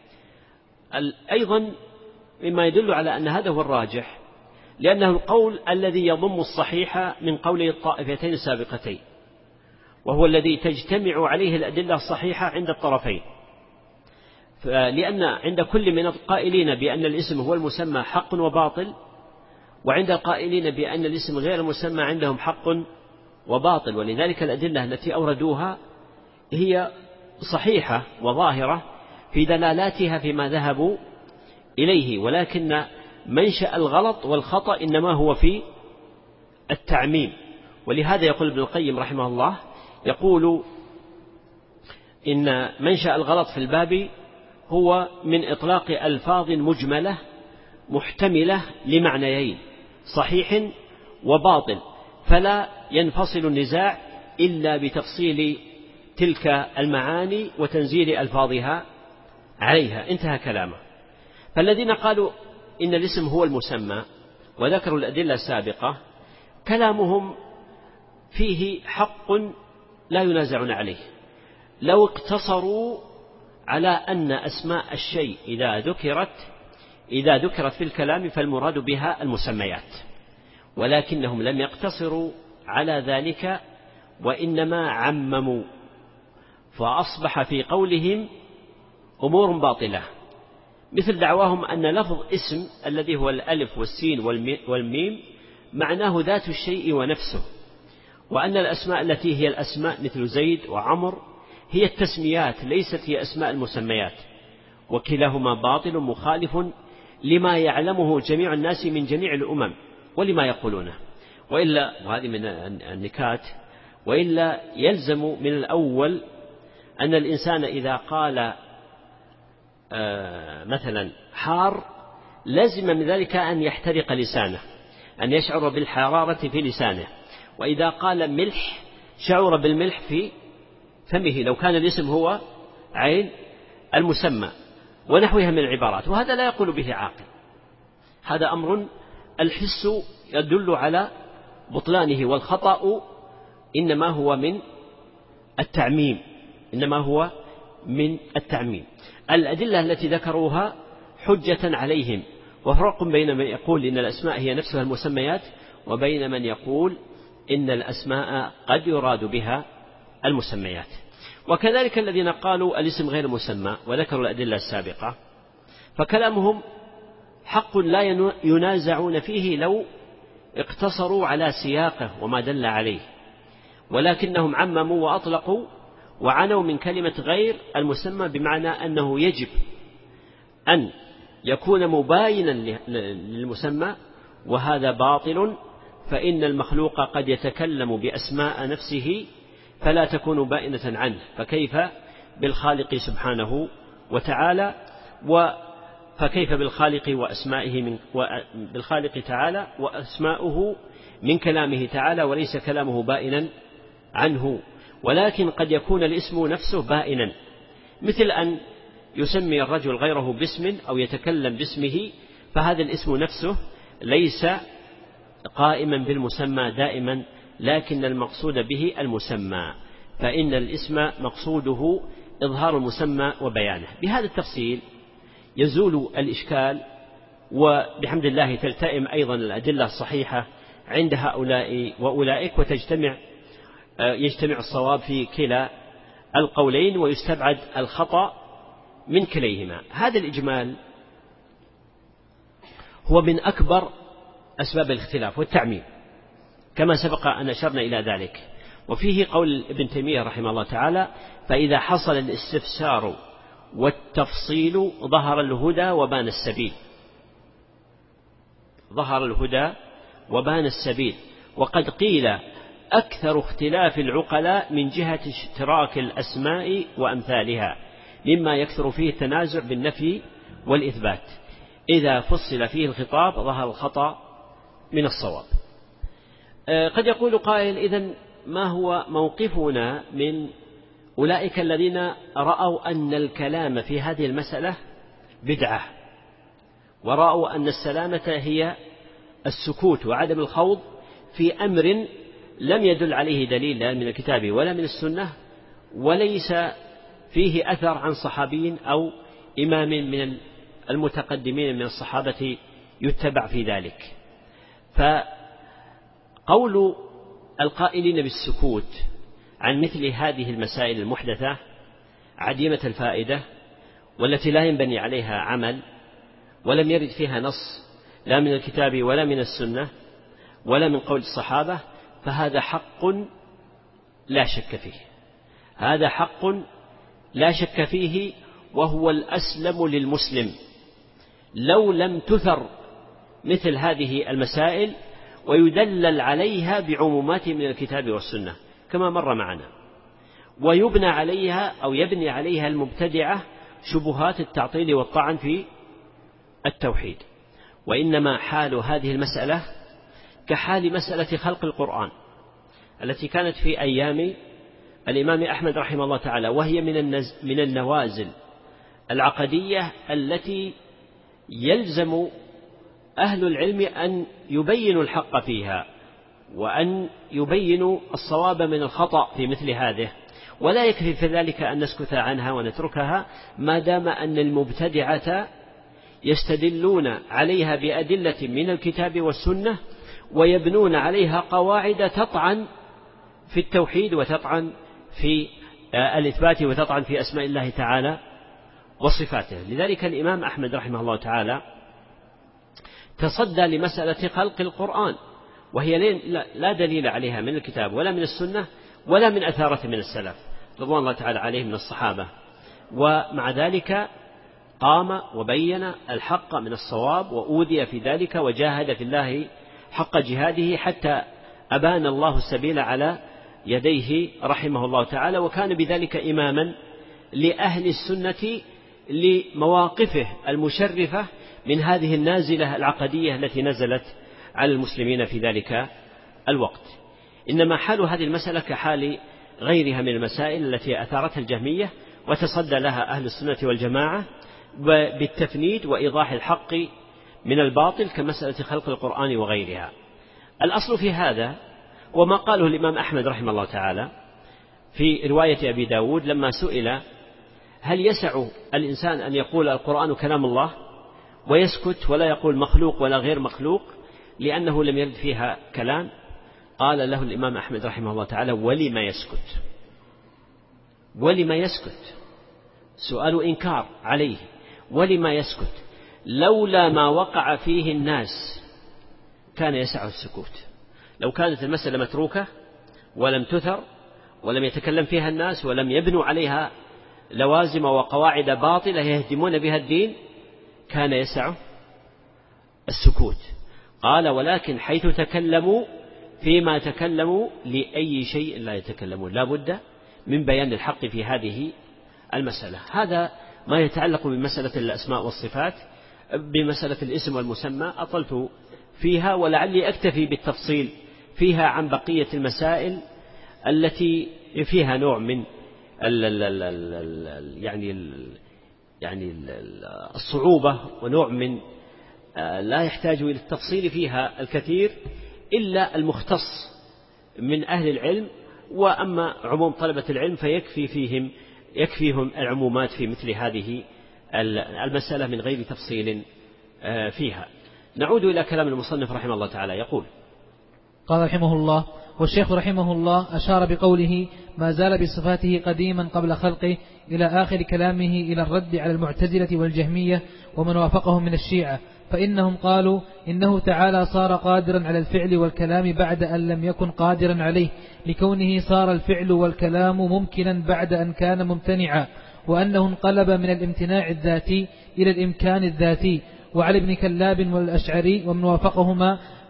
[SPEAKER 1] أيضا مما يدل على أن هذا هو الراجح لأنه القول الذي يضم الصحيح من قول الطائفتين السابقتين، وهو الذي تجتمع عليه الأدلة الصحيحة عند الطرفين. لأن عند كل من القائلين بأن الاسم هو المسمى حق وباطل، وعند القائلين بأن الاسم غير المسمى عندهم حق وباطل، ولذلك الأدلة التي أوردوها هي صحيحة وظاهرة في دلالاتها فيما ذهبوا إليه، ولكن منشأ الغلط والخطأ إنما هو في التعميم. ولهذا يقول ابن القيم رحمه الله يقول إن منشأ الغلط في الباب هو من إطلاق ألفاظ مجملة محتملة لمعنيين صحيح وباطل، فلا ينفصل النزاع إلا بتفصيل تلك المعاني وتنزيل ألفاظها عليها. انتهى كلامه. فالذين قالوا إن الاسم هو المسمى وذكروا الأدلة السابقة كلامهم فيه حق لا ينازعون عليه، لو اقتصروا على أن أسماء الشيء إذا ذكرت إذا ذكرت في الكلام فالمراد بها المسميات، ولكنهم لم يقتصروا على ذلك وإنما عمموا، فأصبح في قولهم أمور باطلة، مثل دعواهم أن لفظ اسم الذي هو الألف والسين والميم معناه ذات الشيء ونفسه، وأن الأسماء التي هي الأسماء مثل زيد وعمر هي التسميات ليست هي أسماء المسميات، وكلاهما باطل مخالف لما يعلمه جميع الناس من جميع الأمم ولما يقولونه. وإلا، وهذه من النكات، وإلا يلزم من الأول أن الإنسان إذا قال آه مثلا حار لازم من ذلك أن يحترق لسانه، أن يشعر بالحرارة في لسانه، وإذا قال ملح شعر بالملح في فمه لو كان الاسم هو عين المسمى ونحوها من العبارات، وهذا لا يقول به عاقل. هذا أمر الحس يدل على بطلانه، والخطأ إنما هو من التعميم إنما هو من التعميم. الأدلة التي ذكروها حجة عليهم، وفرق بين من يقول إن الأسماء هي نفسها المسميات وبين من يقول إن الأسماء قد يراد بها المسميات. وكذلك الذين قالوا الاسم غير مسمى وذكروا الأدلة السابقة فكلامهم حق لا ينازعون فيه لو اقتصروا على سياقه وما دل عليه، ولكنهم عمموا وأطلقوا وعنوا من كلمة غير المسمى بمعنى أنه يجب أن يكون مباينا للمسمى، وهذا باطل، فإن المخلوق قد يتكلم بأسماء نفسه فلا تكون بائنة عنه، فكيف بالخالق سبحانه وتعالى، فكيف بالخالق وأسمائه من بالخالق تعالى وأسماؤه من كلامه تعالى وليس كلامه بائنا عنه. ولكن قد يكون الاسم نفسه بائنا، مثل أن يسمي الرجل غيره باسم أو يتكلم باسمه، فهذا الاسم نفسه ليس قائما بالمسمى دائما، لكن المقصود به المسمى، فإن الاسم مقصوده إظهار المسمى وبيانه. بهذا التفصيل يزول الإشكال، وبحمد الله تلتئم أيضا الأدلة الصحيحة عند هؤلاء وأولئك، وتجتمع يجتمع الصواب في كلا القولين ويستبعد الخطأ من كليهما. هذا الإجمال هو من أكبر أسباب الاختلاف والتعميم كما سبق أن أشرنا إلى ذلك. وفيه قول ابن تيمية رحمه الله تعالى: فإذا حصل الاستفسار والتفصيل ظهر الهدى وبان السبيل. ظهر الهدى وبان السبيل. وقد قيل أكثر اختلاف العقلاء من جهة اشتراك الأسماء وأمثالها، مما يكثر فيه التنازع بالنفي والإثبات. إذا فصل فيه الخطاب ظهر الخطأ من الصواب. قد يقول قائل: إذن ما هو موقفنا من أولئك الذين رأوا أن الكلام في هذه المسألة بدعة، ورأوا أن السلامة هي السكوت وعدم الخوض في أمر لم يدل عليه دليل لا من الكتاب ولا من السنة، وليس فيه أثر عن صحابي أو إمام من المتقدمين من الصحابة يتبع في ذلك؟ فقول القائلين بالسكوت عن مثل هذه المسائل المحدثة عديمة الفائدة، والتي لا ينبني عليها عمل، ولم يرد فيها نص لا من الكتاب ولا من السنة ولا من قول الصحابة، فهذا حق لا شك فيه، هذا حق لا شك فيه، وهو الأسلم للمسلم. لو لم تثر مثل هذه المسائل ويدلل عليها بعمومات من الكتاب والسنة كما مر معنا، ويبنى عليها أو يبني عليها المبتدعة شبهات التعطيل والطعن في التوحيد. وإنما حال هذه المسألة كحال مسألة خلق القرآن التي كانت في أيام الإمام أحمد رحمه الله تعالى، وهي من من النوازل العقدية التي يلزم أهل العلم أن يبينوا الحق فيها، وأن يبينوا الصواب من الخطأ في مثل هذه، ولا يكفي في ذلك أن نسكت عنها ونتركها ما دام أن المبتدعة يستدلون عليها بأدلة من الكتاب والسنة، ويبنون عليها قواعد تطعن في التوحيد وتطعن في الإثبات وتطعن في أسماء الله تعالى وصفاته. لذلك الإمام أحمد رحمه الله تعالى تصدى لمسألة خلق القرآن، وهي لا دليل عليها من الكتاب ولا من السنة ولا من أثارة من السلف رضوان الله تعالى عليهم من الصحابة، ومع ذلك قام وبين الحق من الصواب، وأوذي في ذلك وجاهد في الله حق جهاده حتى أبان الله السبيل على يديه رحمه الله تعالى، وكان بذلك إماما لأهل السنة لمواقفه المشرفة من هذه النازلة العقدية التي نزلت على المسلمين في ذلك الوقت. إنما حال هذه المسألة كحال غيرها من المسائل التي أثارتها الجهمية وتصدى لها أهل السنة والجماعة بالتفنيد وإيضاح الحق من الباطل كمسألة خلق القرآن وغيرها. الأصل في هذا وما قاله الإمام أحمد رحمه الله تعالى في رواية أبي داود لما سئل: هل يسع الإنسان أن يقول القرآن كلام الله ويسكت ولا يقول مخلوق ولا غير مخلوق لأنه لم يرد فيها كلام؟ قال له الإمام أحمد رحمه الله تعالى: ولما يسكت؟ ولما يسكت؟ سؤال إنكار عليه. ولما يسكت؟ لولا ما وقع فيه الناس كان يسع السكوت. لو كانت المسألة متروكة ولم تثر ولم يتكلم فيها الناس ولم يبنوا عليها لوازم وقواعد باطلة يهدمون بها الدين كان يسع السكوت. قال: ولكن حيث تكلموا فيما تكلموا لأي شيء لا يتكلمون، لا بد من بيان الحق في هذه المسألة. هذا ما يتعلق بمسألة الأسماء والصفات. بمسألة الاسم والمسمى أطلت فيها، ولعلي أكتفي بالتفصيل فيها عن بقية المسائل التي فيها نوع من ال ال ال ال يعني ال يعني ال الصعوبة، ونوع من لا يحتاج إلى التفصيل فيها الكثير إلا المختص من أهل العلم، وأما عموم طلبة العلم فيكفي فيهم يكفيهم العمومات في مثل هذه المسألة من غير تفصيل فيها. نعود إلى كلام المصنف رحمه الله تعالى. يقول:
[SPEAKER 2] قال رحمه الله: والشيخ رحمه الله أشار بقوله ما زال بصفاته قديما قبل خلقه إلى آخر كلامه إلى الرد على المعتزلة والجهمية ومن وافقهم من الشيعة، فإنهم قالوا إنه تعالى صار قادرا على الفعل والكلام بعد أن لم يكن قادرا عليه، لكونه صار الفعل والكلام ممكنا بعد أن كان ممتنعا، وأنه انقلب من الامتناع الذاتي إلى الإمكان الذاتي. وعلى ابن كلاب والأشعري ومن وافقهما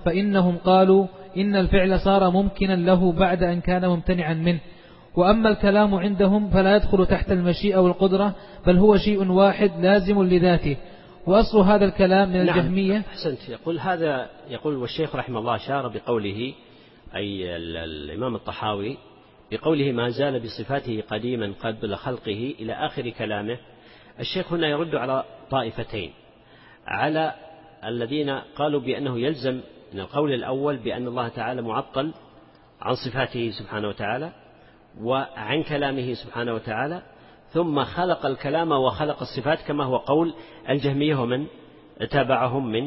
[SPEAKER 2] فإنهم قالوا إن الفعل صار ممكنا له بعد أن كان ممتنعا منه. وأما الكلام عندهم فلا يدخل تحت المشيئة والقدرة، بل هو شيء واحد لازم لذاته. وأصل هذا الكلام من الجهمية.
[SPEAKER 1] نعم أحسنت. يقول هذا يقول والشيخ رحمه الله أشار بقوله أي الإمام الطحاوي بقوله ما زال بصفاته قديما قبل خلقه إلى آخر كلامه. الشيخ هنا يرد على طائفتين، على الذين قالوا بأنه يلزم من القول الأول بأن الله تعالى معطل عن صفاته سبحانه وتعالى وعن كلامه سبحانه وتعالى، ثم خلق الكلام وخلق الصفات كما هو قول الجهمية ومن تابعهم من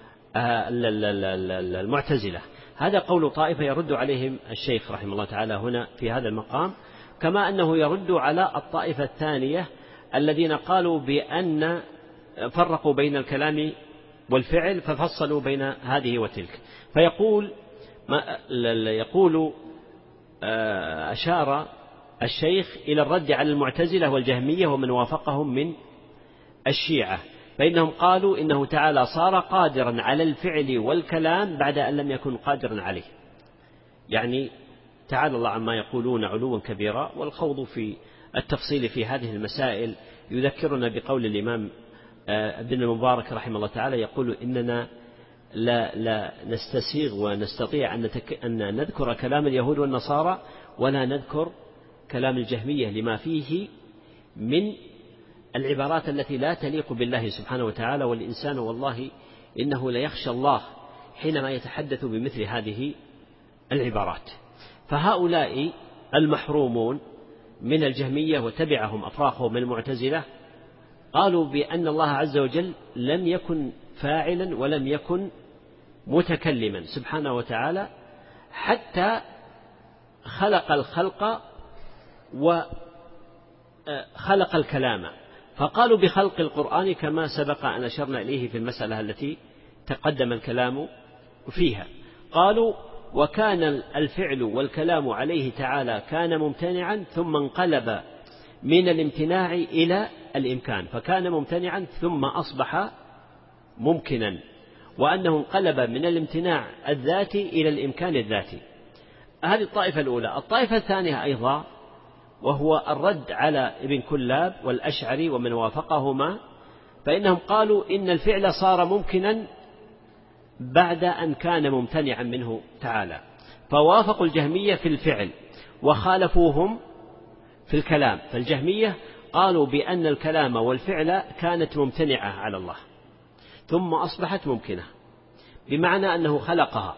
[SPEAKER 1] المعتزلة. هذا قول طائفة يرد عليهم الشيخ رحمه الله تعالى هنا في هذا المقام، كما أنه يرد على الطائفة الثانية الذين قالوا بأن فرقوا بين الكلام والفعل ففصلوا بين هذه وتلك. فيقول ما يقول أشار الشيخ إلى الرد على المعتزلة والجهمية ومن وافقهم من الشيعة، فإنهم قالوا إنه تعالى صار قادرا على الفعل والكلام بعد أن لم يكن قادرا عليه. يعني تعالى الله عما يقولون علوا كبيرا، والخوض في التفصيل في هذه المسائل يذكرنا بقول الإمام ابن المبارك رحمه الله تعالى يقول إننا لا, لا نستسيغ ونستطيع أن, نتك... أن نذكر كلام اليهود والنصارى ولا نذكر كلام الجهمية لما فيه من العبارات التي لا تليق بالله سبحانه وتعالى. والإنسان والله إنه ليخشى الله حينما يتحدث بمثل هذه العبارات. فهؤلاء المحرومون من الجهمية وتبعهم أفراخهم من المعتزلة قالوا بأن الله عز وجل لم يكن فاعلا ولم يكن متكلما سبحانه وتعالى حتى خلق الخلق وخلق الكلام، فقالوا بخلق القرآن كما سبق أن أشرنا إليه في المسألة التي تقدم الكلام فيها. قالوا وكان الفعل والكلام عليه تعالى كان ممتنعا ثم انقلب من الامتناع إلى الإمكان، فكان ممتنعا ثم أصبح ممكنا، وأنه انقلب من الامتناع الذاتي إلى الإمكان الذاتي. هذه الطائفة الأولى. الطائفة الثانية أيضا وهو الرد على ابن كلاب والأشعري ومن وافقهما، فإنهم قالوا إن الفعل صار ممكنا بعد أن كان ممتنعا منه تعالى، فوافقوا الجهمية في الفعل وخالفوهم في الكلام. فالجهمية قالوا بأن الكلام والفعل كانت ممتنعة على الله ثم أصبحت ممكنة، بمعنى أنه خلقها.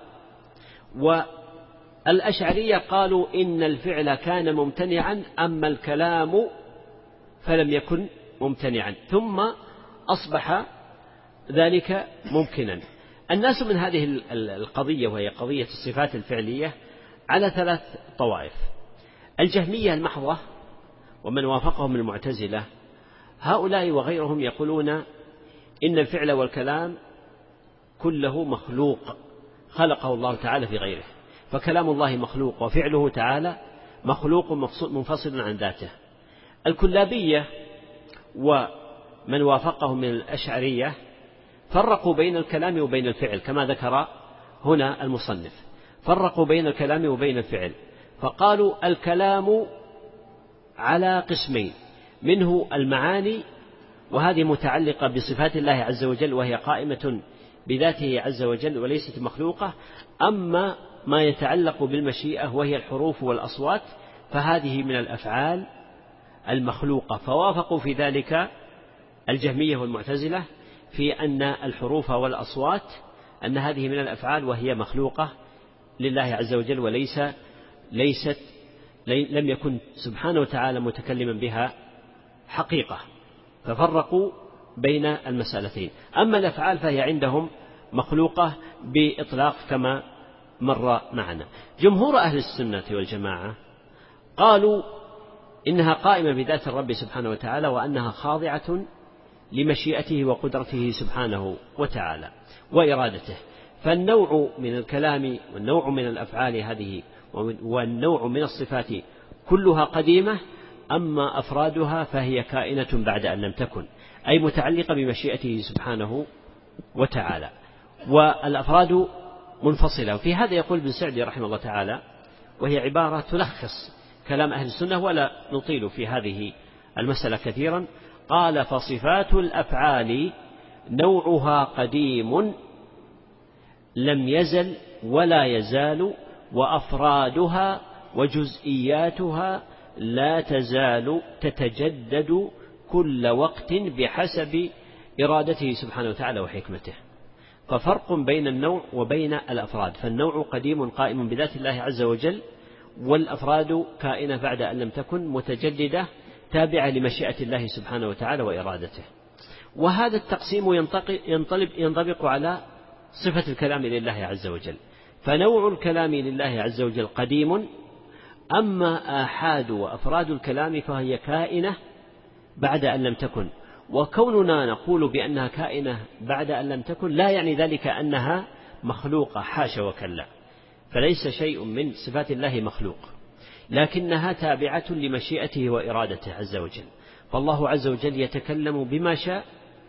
[SPEAKER 1] والأشعرية قالوا إن الفعل كان ممتنعا أما الكلام فلم يكن ممتنعا ثم أصبح ذلك ممكنا. الناس من هذه القضية وهي قضية الصفات الفعلية على ثلاث طوائف: الجهمية المحضة ومن وافقهم من المعتزلة، هؤلاء وغيرهم يقولون إن الفعل والكلام كله مخلوق خلقه الله تعالى في غيره، فكلام الله مخلوق وفعله تعالى مخلوق منفصل عن ذاته. الكلابية ومن وافقهم من الأشعرية فرقوا بين الكلام وبين الفعل كما ذكر هنا المصنف، فرقوا بين الكلام وبين الفعل، فقالوا الكلام على قسمين: منه المعاني وهذه متعلقة بصفات الله عز وجل وهي قائمة بذاته عز وجل وليست مخلوقة، أما ما يتعلق بالمشيئة وهي الحروف والأصوات فهذه من الأفعال المخلوقة. فوافقوا في ذلك الجهمية والمعتزلة في أن الحروف والأصوات أن هذه من الأفعال وهي مخلوقة لله عز وجل وليس ليست لم يكن سبحانه وتعالى متكلما بها حقيقة، ففرقوا بين المسألتين. أما الأفعال فهي عندهم مخلوقة بإطلاق كما مر معنا. جمهور أهل السنة والجماعة قالوا إنها قائمة بذات الرب سبحانه وتعالى وأنها خاضعة لمشيئته وقدرته سبحانه وتعالى وإرادته. فالنوع من الكلام والنوع من الأفعال هذه والنوع من الصفات كلها قديمة، أما أفرادها فهي كائنة بعد أن لم تكن، أي متعلقة بمشيئته سبحانه وتعالى. والأفراد منفصلة. وفي هذا يقول ابن سعدي رحمه الله تعالى، وهي عبارة تلخص كلام أهل السنة ولا نطيل في هذه المسألة كثيرا، قال: فصفات الأفعال نوعها قديم لم يزل ولا يزال، وأفرادها وجزئياتها لا تزال تتجدد كل وقت بحسب إرادته سبحانه وتعالى وحكمته. ففرق بين النوع وبين الأفراد، فالنوع قديم قائم بذات الله عز وجل، والأفراد كائنة بعد أن لم تكن متجددة تابعة لمشيئة الله سبحانه وتعالى وإرادته. وهذا التقسيم ينطلب ينطبق على صفة الكلام لله عز وجل، فنوع الكلام لله عز وجل قديم، أما آحاد وأفراد الكلام فهي كائنة بعد أن لم تكن. وكوننا نقول بأنها كائنة بعد أن لم تكن لا يعني ذلك أنها مخلوقة، حاشا وكلا، فليس شيء من صفات الله مخلوق، لكنها تابعة لمشيئته وإرادته عز وجل. فالله عز وجل يتكلم بما شاء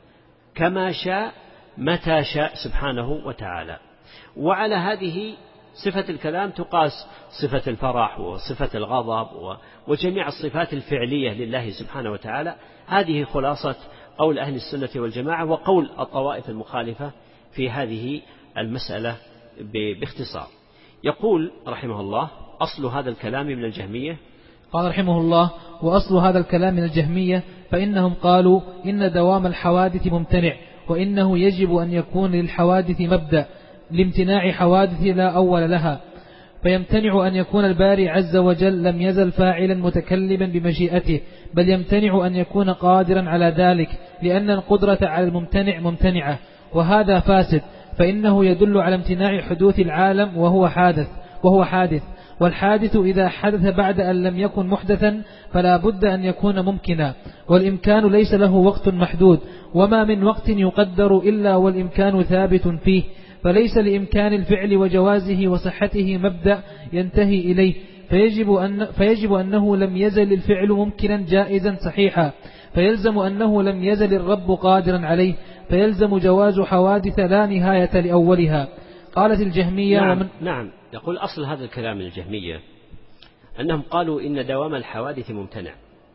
[SPEAKER 1] كما شاء متى شاء سبحانه وتعالى. وعلى هذه صفة الكلام تقاس صفة الفرح وصفة الغضب وجميع الصفات الفعلية لله سبحانه وتعالى. هذه خلاصة قول أهل السنة والجماعة وقول الطوائف المخالفة في هذه المسألة باختصار. يقول رحمه الله: أصل هذا الكلام من الجهمية.
[SPEAKER 2] قال رحمه الله: وأصل هذا الكلام من الجهمية، فإنهم قالوا إن دوام الحوادث ممتنع، وإنه يجب أن يكون للحوادث مبدأ لامتناع حوادث لا أول لها، فيمتنع أن يكون الباري عز وجل لم يزل فاعلا متكلما بمشيئته، بل يمتنع أن يكون قادرا على ذلك، لأن القدرة على الممتنع ممتنعة، وهذا فاسد، فإنه يدل على امتناع حدوث العالم وهو حادث وهو حادث والحادث إذا حدث بعد أن لم يكن محدثا فلا بد أن يكون ممكنا، والإمكان ليس له وقت محدود، وما من وقت يقدر إلا والإمكان ثابت فيه، فليس لإمكان الفعل وجوازه وصحته مبدأ ينتهي إليه، فيجب, أن فيجب أنه لم يزل الفعل ممكنا جائزا صحيحا، فيلزم أنه لم يزل الرب قادرا عليه، فيلزم جواز حوادث لا نهاية لأولها. قالت الجهمية
[SPEAKER 1] نعم,
[SPEAKER 2] ومن
[SPEAKER 1] نعم يقول أصل هذا الكلام الجهمية أنهم قالوا إن دوام الحوادث ممتنع،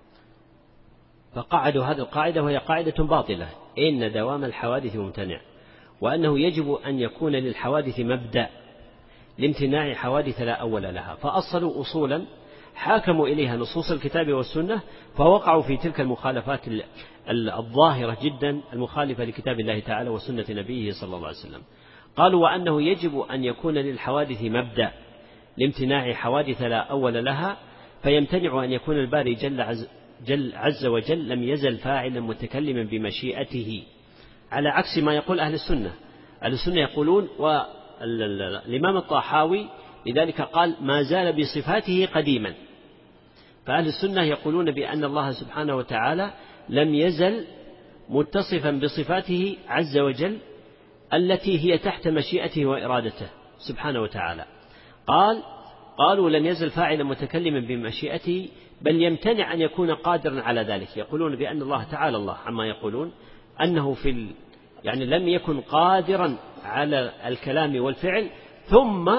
[SPEAKER 1] فقعدوا هذه القاعدة وهي قاعدة باطلة، إن دوام الحوادث ممتنع، وأنه يجب أن يكون للحوادث مبدأ لامتناع حوادث لا أول لها، فأصلوا أصولا حاكموا إليها نصوص الكتاب والسنة، فوقعوا في تلك المخالفات الظاهرة جدا المخالفة لكتاب الله تعالى وسنة نبيه صلى الله عليه وسلم. قالوا وأنه يجب أن يكون للحوادث مبدأ لامتناع حوادث لا أول لها، فيمتنع أن يكون الباري جل عز, جل عز وجل لم يزل فاعلا متكلما بمشيئته، على عكس ما يقول أهل السنة. أهل السنة يقولون، والإمام الطحاوي لذلك قال ما زال بصفاته قديما، فأهل السنة يقولون بأن الله سبحانه وتعالى لم يزل متصفا بصفاته عز وجل التي هي تحت مشيئته وإرادته سبحانه وتعالى. قال قالوا لم يزل فاعلا متكلما بمشيئته، بل يمتنع أن يكون قادرا على ذلك. يقولون بأن الله تعالى الله عما يقولون أنه في ال... يعني لم يكن قادرا على الكلام والفعل، ثم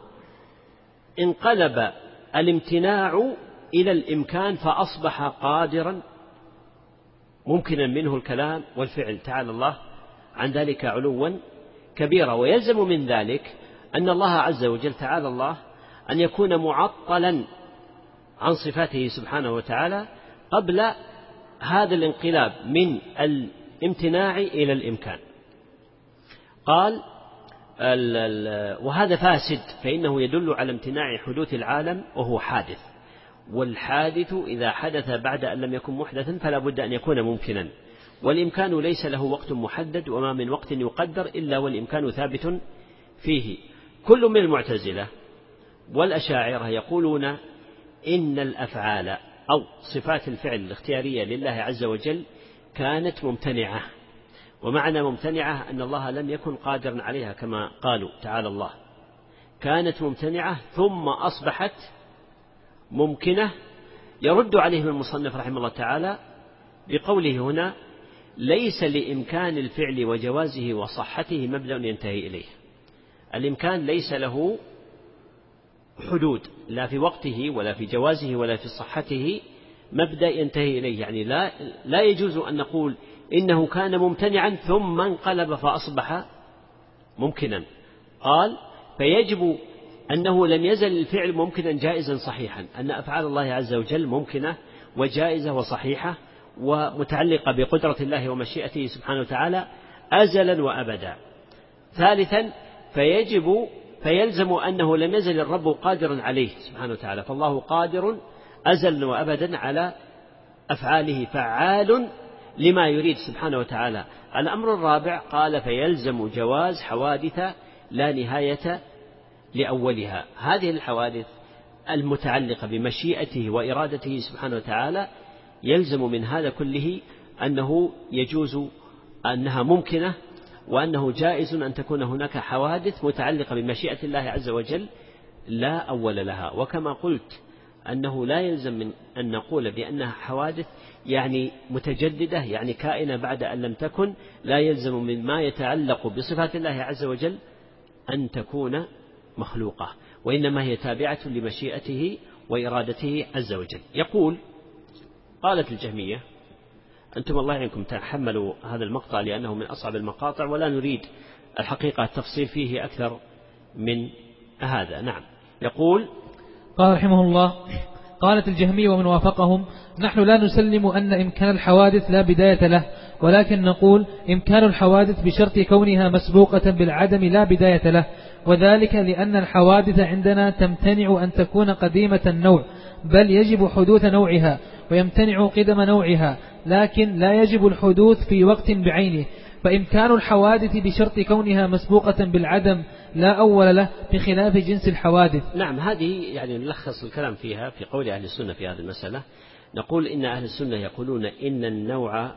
[SPEAKER 1] انقلب الامتناع إلى الإمكان فأصبح قادرا ممكنا منه الكلام والفعل، تعالى الله عن ذلك علوا كبيرا. ويلزم من ذلك أن الله عز وجل تعالى الله أن يكون معطلا عن صفاته سبحانه وتعالى قبل هذا الانقلاب من الامتناع إلى الإمكان. قال وهذا فاسد، فإنه يدل على امتناع حدوث العالم وهو حادث، والحادث إذا حدث بعد أن لم يكن محدثا فلا بد أن يكون ممكنا، والإمكان ليس له وقت محدد، وما من وقت يقدر إلا والإمكان ثابت فيه. كل من المعتزلة والأشاعرة يقولون إن الأفعال أو صفات الفعل الاختيارية لله عز وجل كانت ممتنعة، ومعنى ممتنعة أن الله لم يكن قادرا عليها كما قالوا تعالى الله، كانت ممتنعة ثم أصبحت ممكنة. يرد عليهم المصنف رحمه الله تعالى بقوله هنا ليس لإمكان الفعل وجوازه وصحته مبدأ ينتهي إليه، الإمكان ليس له حدود لا في وقته ولا في جوازه ولا في صحته مبدأ ينتهي إليه، يعني لا, لا يجوز أن نقول إنه كان ممتنعا ثم انقلب فأصبح ممكنا. قال فيجب أنه لم يزل الفعل ممكنا جائزا صحيحا، أن أفعال الله عز وجل ممكنة وجائزة وصحيحة ومتعلقة بقدرة الله ومشيئته سبحانه وتعالى أزلا وأبدا. ثالثا فيجب فيلزم أنه لم يزل الرب قادرا عليه سبحانه وتعالى، فالله قادر أزلا وأبدا على أفعاله فعال لما يريد سبحانه وتعالى. الأمر الرابع قال فيلزم جواز حوادث لا نهاية لأولها. هذه الحوادث المتعلقة بمشيئته وإرادته سبحانه وتعالى يلزم من هذا كله أنه يجوز أنها ممكنة، وأنه جائز أن تكون هناك حوادث متعلقة بمشيئة الله عز وجل لا أول لها. وكما قلت أنه لا يلزم من أن نقول بأنها حوادث يعني متجددة يعني كائنة بعد أن لم تكن، لا يلزم من ما يتعلق بصفات الله عز وجل أن تكون مخلوقة، وإنما هي تابعة لمشيئته وإرادته عز وجل. يقول قالت الجهمية أنتم الله يعينكم تحملوا هذا المقطع لأنه من أصعب المقاطع ولا نريد الحقيقة التفصيل فيه أكثر من هذا. نعم. يقول
[SPEAKER 2] قال رحمه الله قالت الجهمية ومن وافقهم نحن لا نسلم أن إمكان الحوادث لا بداية له، ولكن نقول إمكان الحوادث بشرط كونها مسبوقة بالعدم لا بداية له، وذلك لأن الحوادث عندنا تمتنع أن تكون قديمة النوع، بل يجب حدوث نوعها ويمتنع قدم نوعها، لكن لا يجب الحدوث في وقت بعينه. فإمكان الحوادث بشرط كونها مسبوقة بالعدم لا أول له بخلاف جنس الحوادث.
[SPEAKER 1] نعم. هذه يعني نلخص الكلام فيها في قول أهل السنة في هذه المسألة. نقول إن أهل السنة يقولون إن النوع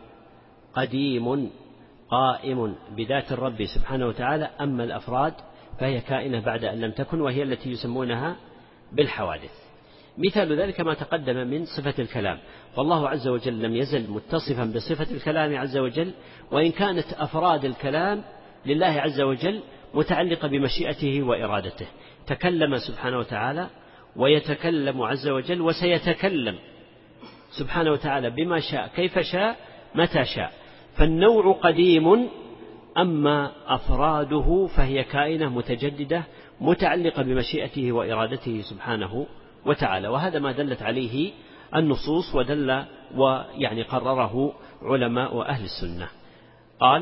[SPEAKER 1] قديم قائم بذات الرب سبحانه وتعالى، أما الأفراد فهي كائنة بعد أن لم تكن، وهي التي يسمونها بالحوادث. مثال ذلك ما تقدم من صفة الكلام، والله عز وجل لم يزل متصفا بصفة الكلام عز وجل، وإن كانت أفراد الكلام لله عز وجل متعلقة بمشيئته وإرادته. تكلم سبحانه وتعالى ويتكلم عز وجل وسيتكلم سبحانه وتعالى بما شاء كيف شاء متى شاء، فالنوع قديم، أما أفراده فهي كائنة متجددة متعلقة بمشيئته وإرادته سبحانه وتعالى. وهذا ما دلت عليه النصوص ودل ويعني قرره علماء أهل السنة. قال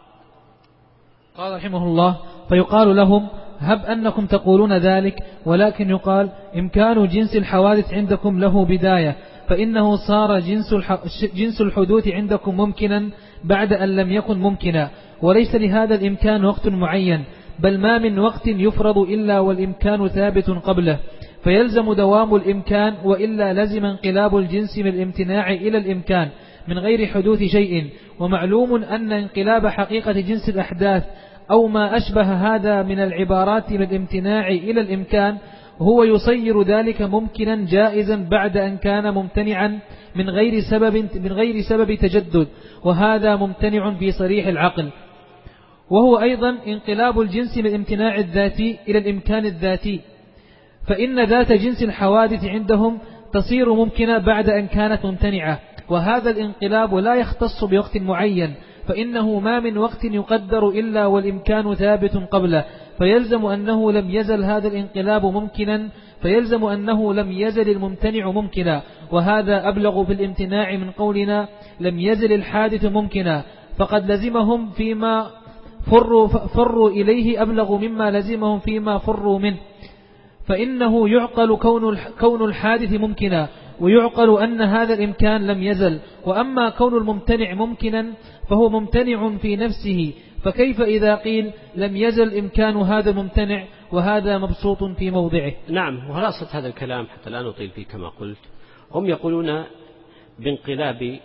[SPEAKER 2] قال رحمه الله فيقال لهم هب أنكم تقولون ذلك، ولكن يقال إمكان جنس الحوادث عندكم له بداية، فإنه صار جنس, جنس الحدوث عندكم ممكنا بعد أن لم يكن ممكنا، وليس لهذا الإمكان وقت معين، بل ما من وقت يفرض إلا والإمكان ثابت قبله، فيلزم دوام الإمكان، وإلا لزم انقلاب الجنس من الامتناع إلى الإمكان من غير حدوث شيء. ومعلوم أن انقلاب حقيقة جنس الأحداث أو ما أشبه هذا من العبارات من الامتناع إلى الإمكان هو يصير ذلك ممكنا جائزا بعد أن كان ممتنعا من غير سبب من غير سبب تجدد، وهذا ممتنع في صريح العقل. وهو أيضا انقلاب الجنس من الامتناع الذاتي إلى الإمكان الذاتي، فإن ذات جنس الحوادث عندهم تصير ممكنة بعد أن كانت ممتنعة، وهذا الانقلاب لا يختص بوقت معين، فإنه ما من وقت يقدر إلا والإمكان ثابت قبله، فيلزم أنه لم يزل هذا الانقلاب ممكنا، فيلزم أنه لم يزل الممتنع ممكنا، وهذا أبلغ في الامتناع من قولنا لم يزل الحادث ممكنا، فقد لزمهم فيما فروا, فروا إليه أبلغ مما لزمهم فيما فروا منه، فإنه يعقل كون كون الحادث ممكنا، ويعقل أن هذا الإمكان لم يزل. وأما كون الممتنع ممكنا فهو ممتنع في نفسه، فكيف إذا قيل لم يزل إمكان هذا الممتنع وهذا مبسوط في موضعه.
[SPEAKER 1] نعم. وخلاصة هذا الكلام حتى لا نطيل فيه كما قلت، هم يقولون بانقلاب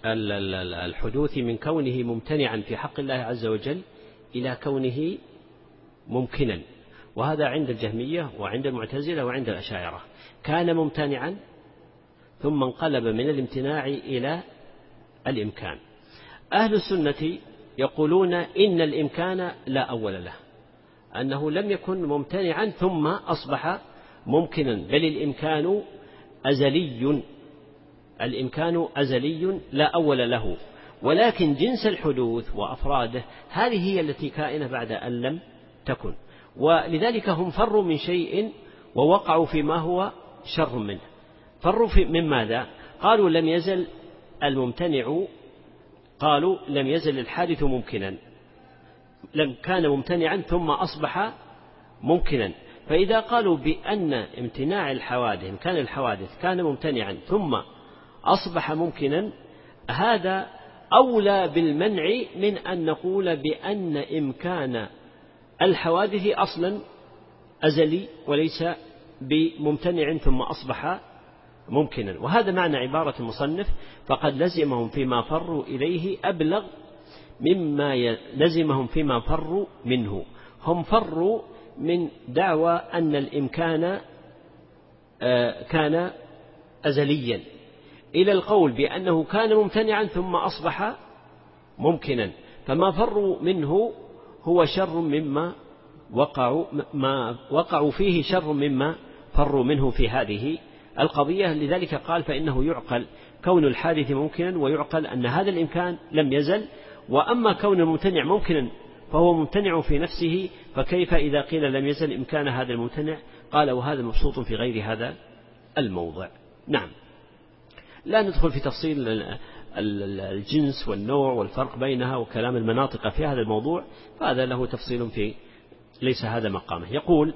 [SPEAKER 1] الحدوث من كونه ممتنعا في حق الله عز وجل إلى كونه ممكنا، وهذا عند الجهمية وعند المعتزلة وعند الأشاعرة. كان ممتنعا ثم انقلب من الامتناع إلى الإمكان. أهل السنة يقولون إن الإمكان لا أول له، أنه لم يكن ممتنعا ثم أصبح ممكنا، بل الإمكان أزلي، الإمكان أزلي لا أول له، ولكن جنس الحدوث وأفراده هذه هي التي كائنة بعد أن لم تكن. ولذلك هم فروا من شيء ووقعوا فيما هو شر منه. فروا في من ماذا؟ قالوا لم يزل الممتنع، قالوا لم يزل الحادث ممكنا، لم كان ممتنعا ثم أصبح ممكنا. فإذا قالوا بأن امتناع الحوادث، إمكان الحوادث كان ممتنعا ثم أصبح ممكنا، هذا أولى بالمنع من أن نقول بأن إمكان الحوادث أصلا أزلي وليس بممتنع ثم أصبح ممكنا. وهذا معنى عبارة المصنف: فقد لزمهم فيما فروا إليه أبلغ مما لزمهم فيما فروا منه. هم فروا من دعوى أن الإمكان كان أزليا إلى القول بأنه كان ممتنعا ثم أصبح ممكنا، فما فروا منه هو شر مما وقعوا ما وقعوا فيه شر مما فروا منه في هذه القضية. لذلك قال: فإنه يعقل كون الحادث ممكنا، ويعقل أن هذا الإمكان لم يزل، وأما كون الممتنع ممكنا فهو ممتنع في نفسه، فكيف إذا قيل لم يزل إمكان هذا الممتنع؟ قال: وهذا مبسوط في غير هذا الموضع. نعم، لا ندخل في تفصيل الجنس والنوع والفرق بينها وكلام المناطق في هذا الموضوع، فهذا له تفصيل في ليس هذا مقامه. يقول: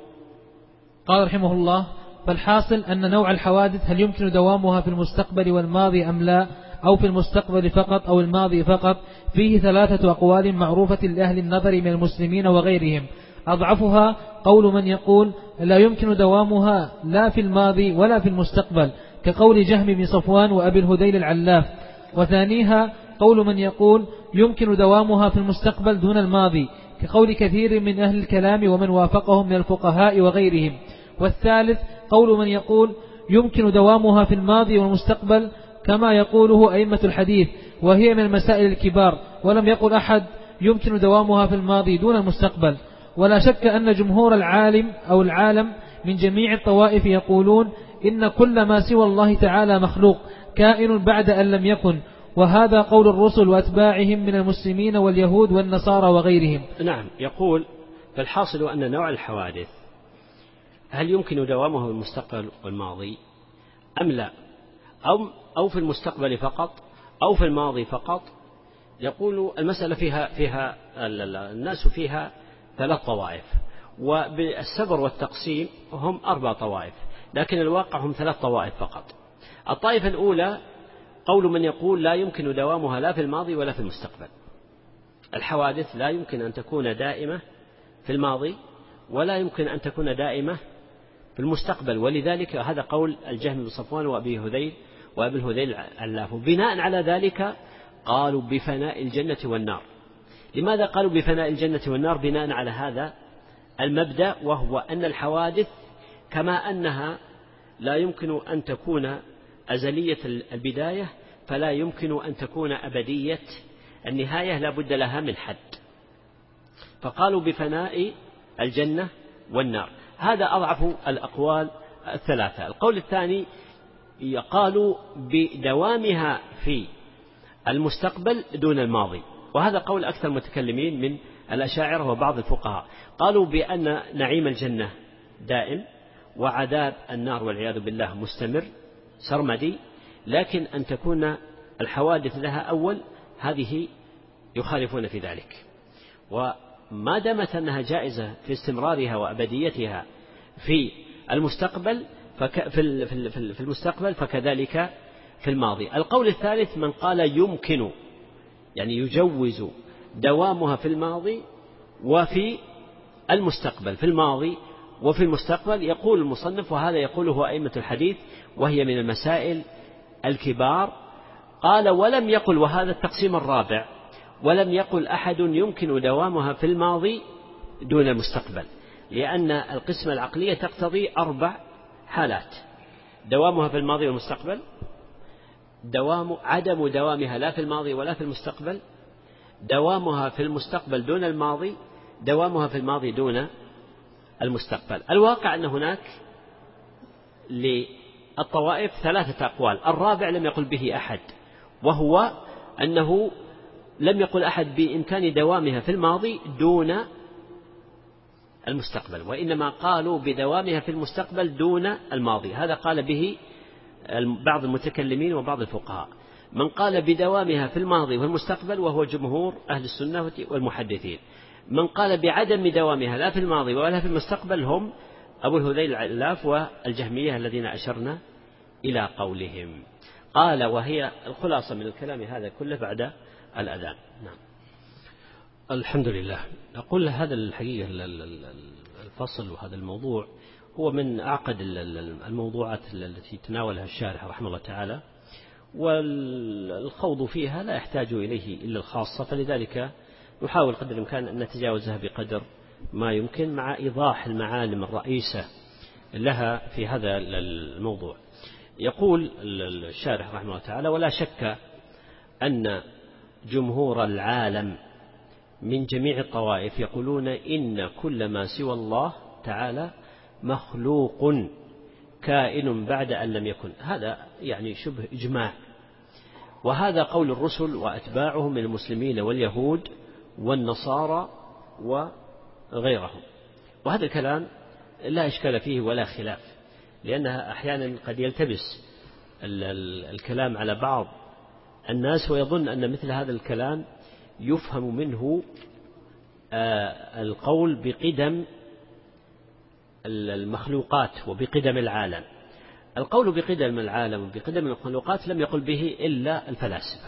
[SPEAKER 2] قال رحمه الله: فالحاصل أن نوع الحوادث هل يمكن دوامها في المستقبل والماضي أم لا، أو في المستقبل فقط أو الماضي فقط، فيه ثلاثة أقوال معروفة لأهل النظر من المسلمين وغيرهم. أضعفها قول من يقول لا يمكن دوامها لا في الماضي ولا في المستقبل، كقول جهم بن صفوان وأبي الهذيل العلاف. وثانيها قول من يقول يمكن دوامها في المستقبل دون الماضي، كقول كثير من أهل الكلام ومن وافقهم من الفقهاء وغيرهم. والثالث قول من يقول يمكن دوامها في الماضي والمستقبل، كما يقوله أئمة الحديث، وهي من المسائل الكبار، ولم يقل أحد يمكن دوامها في الماضي دون المستقبل. ولا شك أن جمهور العالم أو العالم من جميع الطوائف يقولون إن كل ما سوى الله تعالى مخلوق كائن بعد أن لم يكن، وهذا قول الرسل وأتباعهم من المسلمين واليهود والنصارى وغيرهم.
[SPEAKER 1] نعم، يقول: فالحاصل أن نوع الحوادث هل يمكن دوامه في المستقبل والماضي أم لا، أو أو في المستقبل فقط أو في الماضي فقط. يقول المسألة فيها فيها الناس فيها ثلاث طوائف، وبالسبر والتقسيم هم أربع طوائف، لكن الواقع هم ثلاث طوائف فقط. الطائفة الأولى قول من يقول لا يمكن دوامها لا في الماضي ولا في المستقبل. الحوادث لا يمكن أن تكون دائمة في الماضي ولا يمكن أن تكون دائمة في المستقبل، ولذلك هذا قول الجهم بن صفوان وأبي هذيل وأبي الهذيل العلاف. بناء على ذلك قالوا بفناء الجنة والنار. لماذا قالوا بفناء الجنة والنار؟ بناء على هذا المبدأ، وهو أن الحوادث كما أنها لا يمكن أن تكون أزلية البداية، فلا يمكن أن تكون أبدية النهاية، لا بد لها من حد. فقالوا بفناء الجنة والنار. هذا أضعف الأقوال الثلاثة. القول الثاني قالوا بدوامها في المستقبل دون الماضي، وهذا قول أكثر المتكلمين من الأشاعرة وبعض الفقهاء. قالوا بأن نعيم الجنة دائم وعذاب النار والعياذ بالله مستمر سرمدي، لكن أن تكون الحوادث لها أول، هذه يخالفون في ذلك. وما دامت أنها جائزة في استمرارها وأبديتها في المستقبل فك في في المستقبل فكذلك في الماضي. القول الثالث من قال يمكن، يعني يجوز دوامها في الماضي وفي المستقبل، في الماضي وفي المستقبل. يقول المصنف وهذا يقوله أئمة الحديث وهي من المسائل الكبار. قال ولم يقل، وهذا التقسيم الرابع، ولم يقل أحد يمكن دوامها في الماضي دون المستقبل، لأن القسمة العقلية تقتضي أربع حالات: دوامها في الماضي والمستقبل، دوام عدم دوامها لا في الماضي ولا في المستقبل، دوامها في المستقبل دون الماضي، دوامها في الماضي دون المستقبل. الواقع أن هناك للطوائف ثلاثة أقوال، الرابع لم يقل به أحد، وهو أنه لم يقل أحد بإمكان دوامها في الماضي دون المستقبل، وإنما قالوا بدوامها في المستقبل دون الماضي. هذا قال به بعض المتكلمين وبعض الفقهاء. من قال بدوامها في الماضي والمستقبل وهو جمهور أهل السنة والمحدثين. من قال بعدم دوامها لا في الماضي ولا في المستقبل هم أبو الهذيل العلاف والجهمية الذين أشرنا إلى قولهم. قال وهي الخلاصة من الكلام هذا كله بعد الأذان. نعم. الحمد لله. أقول هذا الحقيقة الفصل وهذا الموضوع هو من أعقد الموضوعات التي تناولها الشارح رحمه الله تعالى، والخوض فيها لا يحتاج إليه إلا الخاصة، فلذلك نحاول قدر الإمكان أن نتجاوزها بقدر ما يمكن مع إيضاح المعالم الرئيسة لها في هذا الموضوع. يقول الشارح رحمه الله تعالى: ولا شك أن جمهور العالم من جميع الطوائف يقولون إن كل ما سوى الله تعالى مخلوق كائن بعد أن لم يكن. هذا يعني شبه إجماع، وهذا قول الرسل وأتباعهم من المسلمين واليهود والنصارى وغيرهم. وهذا الكلام لا إشكال فيه ولا خلاف، لأنها أحيانا قد يلتبس الكلام على بعض الناس ويظن أن مثل هذا الكلام يفهم منه القول بقدم المخلوقات وبقدم العالم. القول بقدم العالم وبقدم المخلوقات لم يقل به إلا الفلاسفة،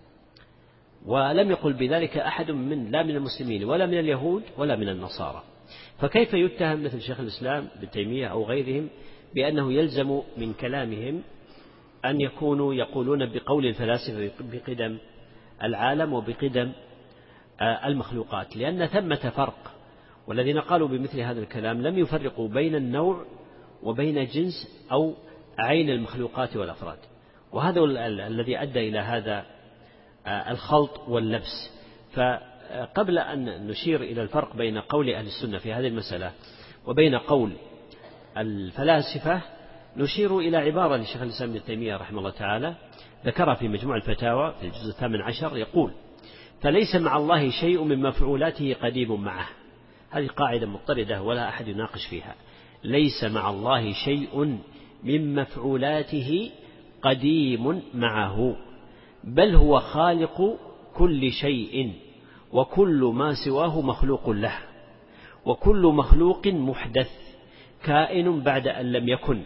[SPEAKER 1] ولم يقل بذلك أحد من لا من المسلمين ولا من اليهود ولا من النصارى. فكيف يتهم مثل شيخ الإسلام ابن تيمية أو غيرهم بأنه يلزم من كلامهم أن يكونوا يقولون بقول الفلاسفة بقدم العالم وبقدم المخلوقات؟ لأن ثمة فرق، والذين قالوا بمثل هذا الكلام لم يفرقوا بين النوع وبين جنس أو عين المخلوقات والأفراد، وهذا الذي أدى إلى هذا الخلط واللبس. فقبل أن نشير إلى الفرق بين قول أهل السنة في هذه المسألة وبين قول الفلاسفة نشير إلى عبارة لشيخ الإسلام ابن تيمية رحمه الله تعالى ذكرها في مجموع الفتاوى في الجزء الثامن عشر، يقول: فليس مع الله شيء من مفعولاته قديم معه. هذه قاعدة مضطردة ولا أحد يناقش فيها. ليس مع الله شيء من مفعولاته قديم معه، بل هو خالق كل شيء، وكل ما سواه مخلوق له، وكل مخلوق محدث كائن بعد أن لم يكن.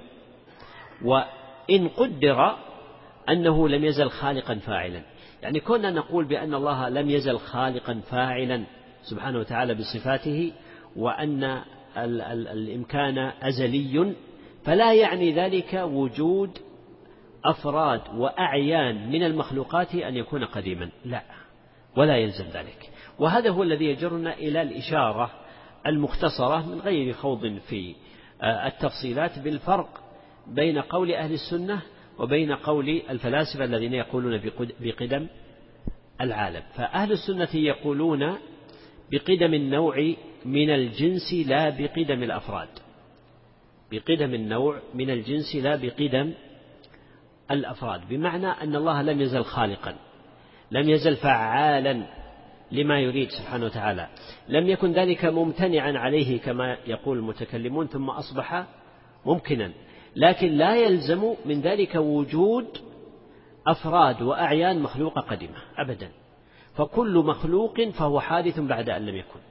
[SPEAKER 1] وإن قدر أنه لم يزل خالقا فاعلا، يعني كنا نقول بأن الله لم يزل خالقا فاعلا سبحانه وتعالى بصفاته، وأن الإمكان أزلي، فلا يعني ذلك وجود أفراد وأعيان من المخلوقات أن يكون قديما، لا، ولا يلزم ذلك. وهذا هو الذي يجرنا إلى الإشارة المختصرة من غير خوض في التفصيلات بالفرق بين قول أهل السنة وبين قول الفلاسفة الذين يقولون بقدم العالم. فأهل السنة يقولون بقدم النوع من الجنس لا بقدم الأفراد، بقدم النوع من الجنس لا بقدم الأفراد، بمعنى أن الله لم يزل خالقا، لم يزل فعالا لما يريد سبحانه وتعالى، لم يكن ذلك ممتنعا عليه كما يقول المتكلمون ثم أصبح ممكنا، لكن لا يلزم من ذلك وجود أفراد وأعيان مخلوقة قديمة أبدا، فكل مخلوق فهو حادث بعد أن لم يكن.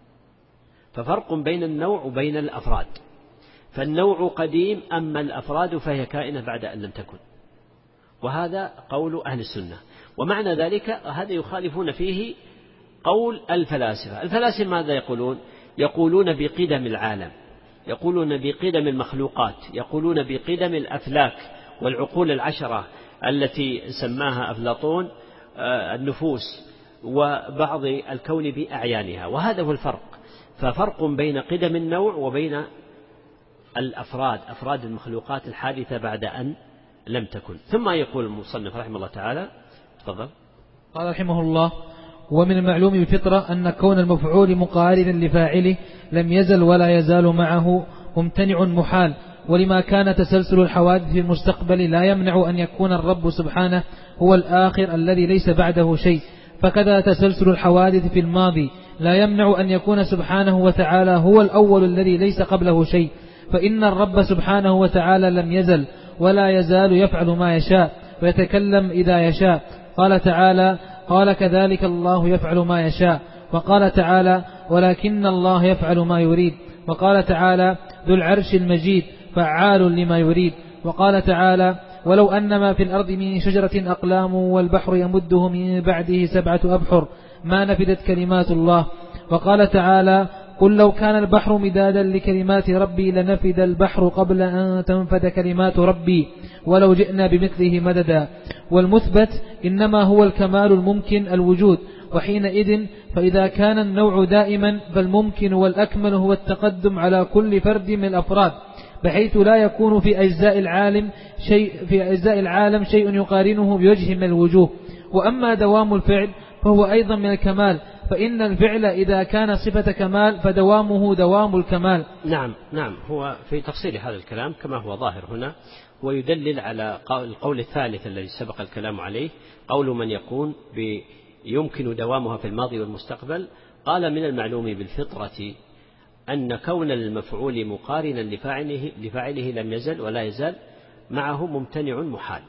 [SPEAKER 1] ففرق بين النوع وبين الأفراد، فالنوع قديم أما الأفراد فهي كائنة بعد أن لم تكن، وهذا قول أهل السنة. ومعنى ذلك هذا يخالفون فيه قول الفلاسفة. الفلاسفة ماذا يقولون؟ يقولون بقدم العالم، يقولون بقدم المخلوقات، يقولون بقدم الأفلاك والعقول العشرة التي سماها أفلاطون النفوس، وبعض الكون بأعيانها، وهذا هو الفرق. ففرق بين قدم النوع وبين الأفراد، أفراد المخلوقات الحادثة بعد أن لم تكن. ثم يقول المصنف رحمه الله تعالى، تفضل.
[SPEAKER 2] قال رحمه الله: ومن المعلوم بالفطرة أن كون المفعول مقارنا لفاعله لم يزل ولا يزال معه ممتنع محال، ولما كان تسلسل الحوادث في المستقبل لا يمنع أن يكون الرب سبحانه هو الآخر الذي ليس بعده شيء، فكذا تسلسل الحوادث في الماضي لا يمنع أن يكون سبحانه وتعالى هو الأول الذي ليس قبله شيء، فإن الرب سبحانه وتعالى لم يزل ولا يزال يفعل ما يشاء ويتكلم إذا يشاء. قال تعالى: قال كذلك الله يفعل ما يشاء. وقال تعالى: ولكن الله يفعل ما يريد. وقال تعالى: ذو العرش المجيد فعال لما يريد. وقال تعالى: ولو أن ما في الأرض من شجرة أقلام والبحر يمده من بعده سبعة أبحر ما نفدت كلمات الله. وقال تعالى: قل لو كان البحر مدادا لكلمات ربي لنفد البحر قبل أن تنفد كلمات ربي ولو جئنا بمثله مددا. والمثبت إنما هو الكمال الممكن الوجود، وحينئذ فإذا كان النوع دائما فالممكن والأكمل هو التقدم على كل فرد من الأفراد، بحيث لا يكون في أجزاء العالم شيء في أجزاء العالم شيء يقارنه بوجه من الوجوه. وأما دوام الفعل فهو أيضا من الكمال، فإن الفعل إذا كان صفة كمال فدوامه دوام الكمال.
[SPEAKER 1] نعم نعم هو في تفصيل هذا الكلام كما هو ظاهر هنا ويدلل على القول الثالث الذي سبق الكلام عليه، قول من يكون يمكن دوامها في الماضي والمستقبل. قال: من المعلوم بالفطرة أن كون المفعول مقارنا لفاعله, لفاعله لم يزل ولا يزال معه ممتنع محال،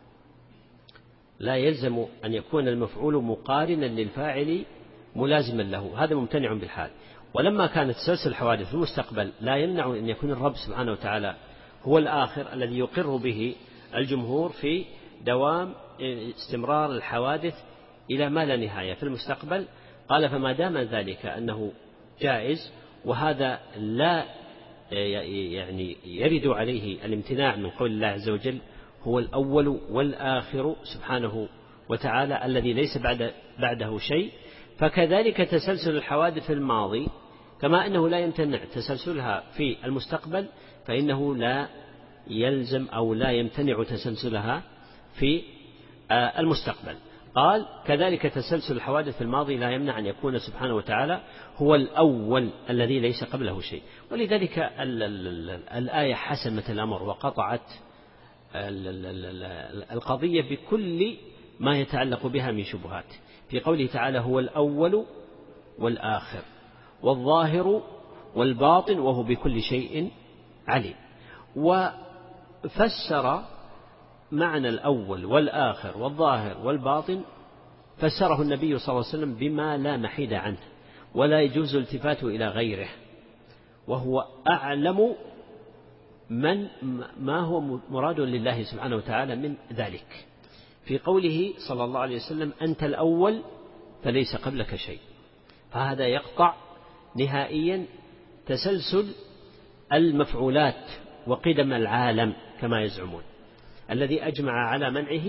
[SPEAKER 1] لا يلزم أن يكون المفعول مقارنا للفاعل ملازما له، هذا ممتنع بالحال. ولما كانت تسلسل الحوادث في المستقبل لا يمنع أن يكون الرب سبحانه وتعالى هو الآخر الذي يقر به الجمهور في دوام استمرار الحوادث إلى ما لا نهاية في المستقبل. قال: فما دام ذلك أنه جائز، وهذا لا يعني يرد عليه الامتناع من قول الله عز وجل هو الأول والآخر سبحانه وتعالى الذي ليس بعد بعده شيء، فكذلك تسلسل الحوادث في الماضي كما أنه لا يمتنع تسلسلها في المستقبل فإنه لا يلزم أو لا يمتنع تسلسلها في المستقبل. قال: كذلك تسلسل الحوادث في الماضي لا يمنع أن يكون سبحانه وتعالى هو الأول الذي ليس قبله شيء. ولذلك الآية حسمت الأمر وقطعت القضية بكل ما يتعلق بها من شبهات، في قوله تعالى: هو الأول والآخر والظاهر والباطن وهو بكل شيء عليم. وفسر معنى الأول والآخر والظاهر والباطن فسره النبي صلى الله عليه وسلم بما لا محيد عنه ولا يجوز التفاته إلى غيره، وهو أعلم من ما هو مراد لله سبحانه وتعالى من ذلك، في قوله صلى الله عليه وسلم: أنت الأول فليس قبلك شيء. فهذا يقطع نهائيا تسلسل المفعولات وقدم العالم كما يزعمون، الذي أجمع على منعه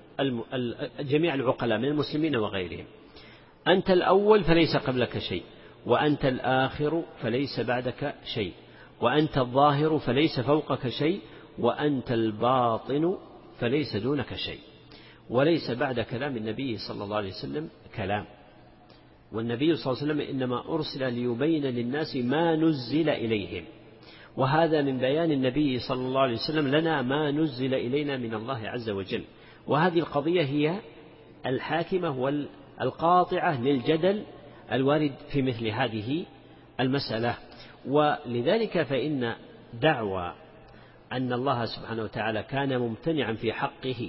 [SPEAKER 1] جميع العقلاء من المسلمين وغيرهم. أنت الأول فليس قبلك شيء، وأنت الآخر فليس بعدك شيء، وأنت الظاهر فليس فوقك شيء، وأنت الباطن فليس دونك شيء. وليس بعد كلام النبي صلى الله عليه وسلم كلام، والنبي صلى الله عليه وسلم إنما أرسل ليبين للناس ما نزل إليهم، وهذا من بيان النبي صلى الله عليه وسلم لنا ما نزل إلينا من الله عز وجل. وهذه القضية هي الحاكمة والقاطعة للجدل الوارد في مثل هذه المسألة. ولذلك فإن دعوى أن الله سبحانه وتعالى كان ممتنعا في حقه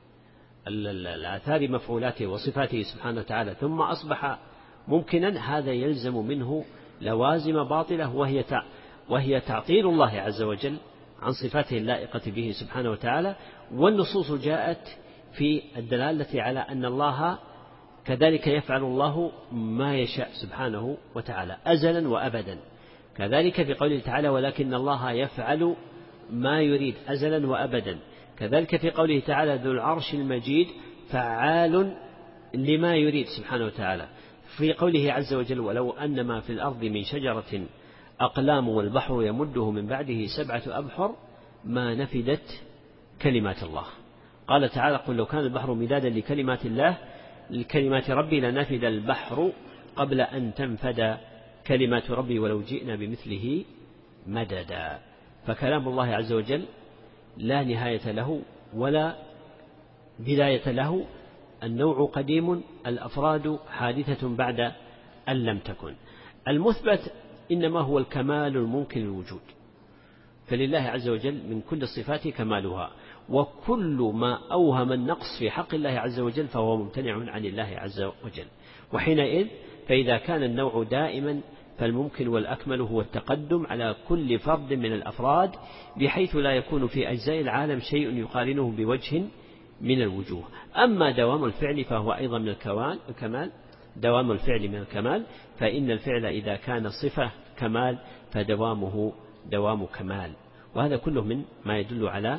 [SPEAKER 1] الآثار مفعولاته وصفاته سبحانه وتعالى ثم أصبح ممكنا، هذا يلزم منه لوازم باطلة، وهي وهي تعطيل الله عز وجل عن صفاته اللائقة به سبحانه وتعالى. والنصوص جاءت في الدلالة على أن الله كذلك يفعل الله ما يشاء سبحانه وتعالى أزلا وأبدا، كذلك في قوله تعالى: ولكن الله يفعل ما يريد أزلا وأبدا، كذلك في قوله تعالى: ذو العرش المجيد فعال لما يريد سبحانه وتعالى، في قوله عز وجل: ولو أن ما في الأرض من شجرة أقلام والبحر يمده من بعده سبعة أبحر ما نفدت كلمات الله. قال تعالى: قل لو كان البحر مدادا لكلمات الله لكلمات ربي لنفد البحر قبل أن تنفد كلمات ربي ولو جئنا بمثله مددا. فكلام الله عز وجل لا نهاية له ولا بداية له، النوع قديم، الأفراد حادثة بعد أن لم تكن. المثبت إنما هو الكمال الممكن للوجود، فلله عز وجل من كل الصفات كمالها، وكل ما أوهم النقص في حق الله عز وجل فهو ممتنع عن الله عز وجل. وحينئذ فإذا كان النوع دائما فالممكن والأكمل هو التقدم على كل فرد من الأفراد، بحيث لا يكون في أجزاء العالم شيء يقارنه بوجه من الوجوه. أما دوام الفعل فهو أيضا من الكمال، دوام الفعل من الكمال، فإن الفعل إذا كان صفة كمال فدوامه دوام كمال. وهذا كله من ما يدل على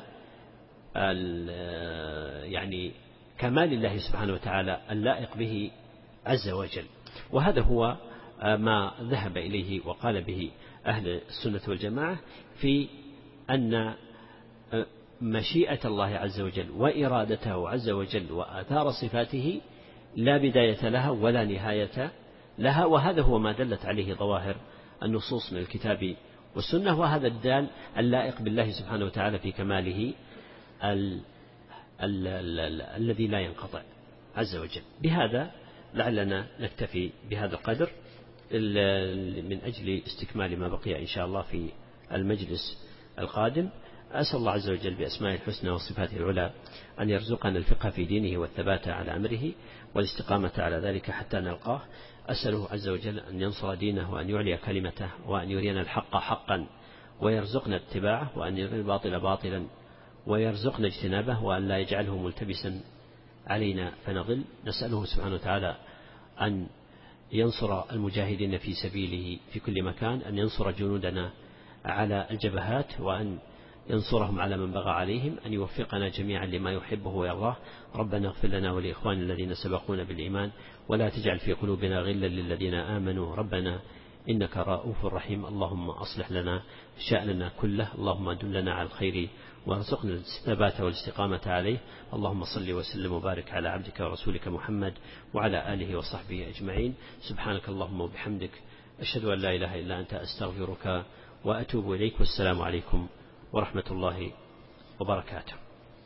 [SPEAKER 1] يعني كمال الله سبحانه وتعالى اللائق به عز وجل. وهذا هو ما ذهب إليه وقال به أهل السنة والجماعة في أن مشيئة الله عز وجل وإرادته عز وجل وآثار صفاته لا بداية لها ولا نهاية لها، وهذا هو ما دلت عليه ظواهر النصوص من الكتاب والسنة، وهذا الدال اللائق بالله سبحانه وتعالى في كماله ال ال ال ال الذي لا ينقطع عز وجل. بهذا لعلنا نكتفي بهذا القدر من أجل استكمال ما بقي إن شاء الله في المجلس القادم. أسأل الله عز وجل بأسماء الحسنى وصفاته العلى أن يرزقنا الفقه في دينه والثبات على أمره والاستقامة على ذلك حتى نلقاه. أسأله عز وجل أن ينصر دينه وأن يعلي كلمته وأن يرينا الحق حقا ويرزقنا اتباعه، وأن يرينا الباطل باطلا ويرزقنا اجتنابه، وأن لا يجعله ملتبسا علينا فنضل. نسأله سبحانه وتعالى أن ينصر المجاهدين في سبيله في كل مكان، أن ينصر جنودنا على الجبهات، وأن ينصرهم على من بغى عليهم، أن يوفقنا جميعا لما يحبه ويرضاه. ربنا اغفر لنا ولإخواننا الذين سبقونا بالإيمان ولا تجعل في قلوبنا غلا للذين آمنوا ربنا إنك رؤوف رحيم. اللهم أصلح لنا شأننا كله، اللهم دلنا على الخير وارزقنا الثبات والاستقامة عليه. اللهم صل وسلم وبارك على عبدك ورسولك محمد وعلى آله وصحبه أجمعين. سبحانك اللهم وبحمدك، أشهد أن لا إله إلا أنت، أستغفرك وأتوب إليك، والسلام عليكم ورحمة الله وبركاته.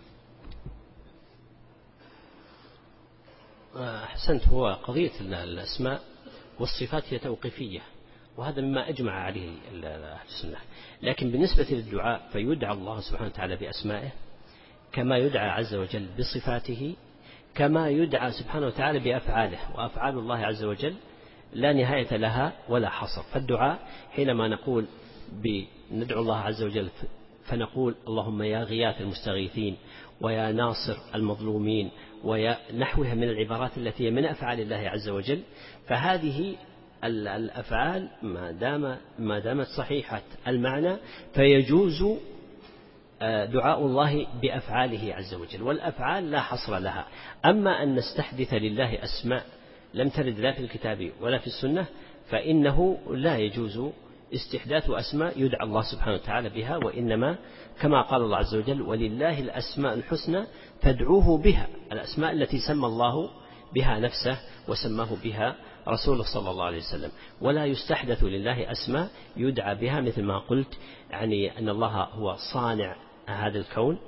[SPEAKER 1] أحسنت. هو قضية الأسماء والصفات هي توقيفية، وهذا مما أجمع عليه أهل السنة. لكن بالنسبة للدعاء فيدعى الله سبحانه وتعالى بأسمائه كما يدعى عز وجل بصفاته، كما يدعى سبحانه وتعالى بأفعاله، وأفعال الله عز وجل لا نهاية لها ولا حصر. فالدعاء حينما نقول ندعو الله عز وجل فنقول اللهم يا غياث المستغيثين ويا ناصر المظلومين ويا نحوها من العبارات التي من أفعال الله عز وجل، فهذه الأفعال ما دام ما دامت صحيحة المعنى فيجوز دعاء الله بأفعاله عز وجل، والأفعال لا حصر لها. أما أن نستحدث لله أسماء لم ترد لا في الكتاب ولا في السنة فإنه لا يجوز استحداث أسماء يدعى الله سبحانه وتعالى بها، وإنما كما قال الله عز وجل ولله الأسماء الحسنى فادعوه بها، الأسماء التي سمى الله بها نفسه وسماه بها رسوله صلى الله عليه وسلم. ولا يستحدث لله أسماء يدعى بها مثل ما قلت، يعني أن الله هو صانع هذا الكون،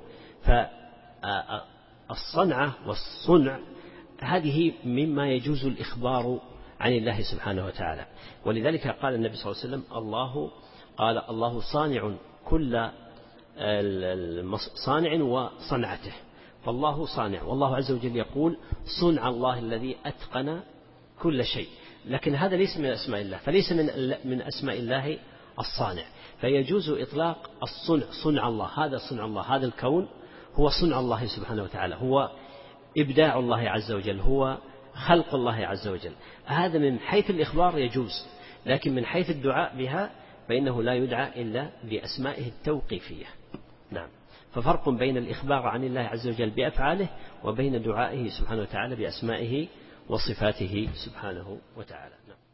[SPEAKER 1] فالصنعة والصنع هذه مما يجوز الإخبار عن الله سبحانه وتعالى. ولذلك قال النبي صلى الله عليه وسلم الله قال الله صانع كل صانع وصنعته، فالله صانع، والله عز وجل يقول صنع الله الذي أتقن كل شيء. لكن هذا ليس من أسماء الله، فليس من من أسماء الله الصانع، فيجوز إطلاق الصنع صنع الله، هذا صنع الله، هذا الكون هو صنع الله سبحانه وتعالى، هو إبداع الله عز وجل، هو خلق الله عز وجل. هذا من حيث الإخبار يجوز، لكن من حيث الدعاء بها فإنه لا يدعى إلا بأسمائه التوقيفية. نعم. ففرق بين الإخبار عن الله عز وجل بأفعاله وبين دعائه سبحانه وتعالى بأسمائه وصفاته سبحانه وتعالى. نعم.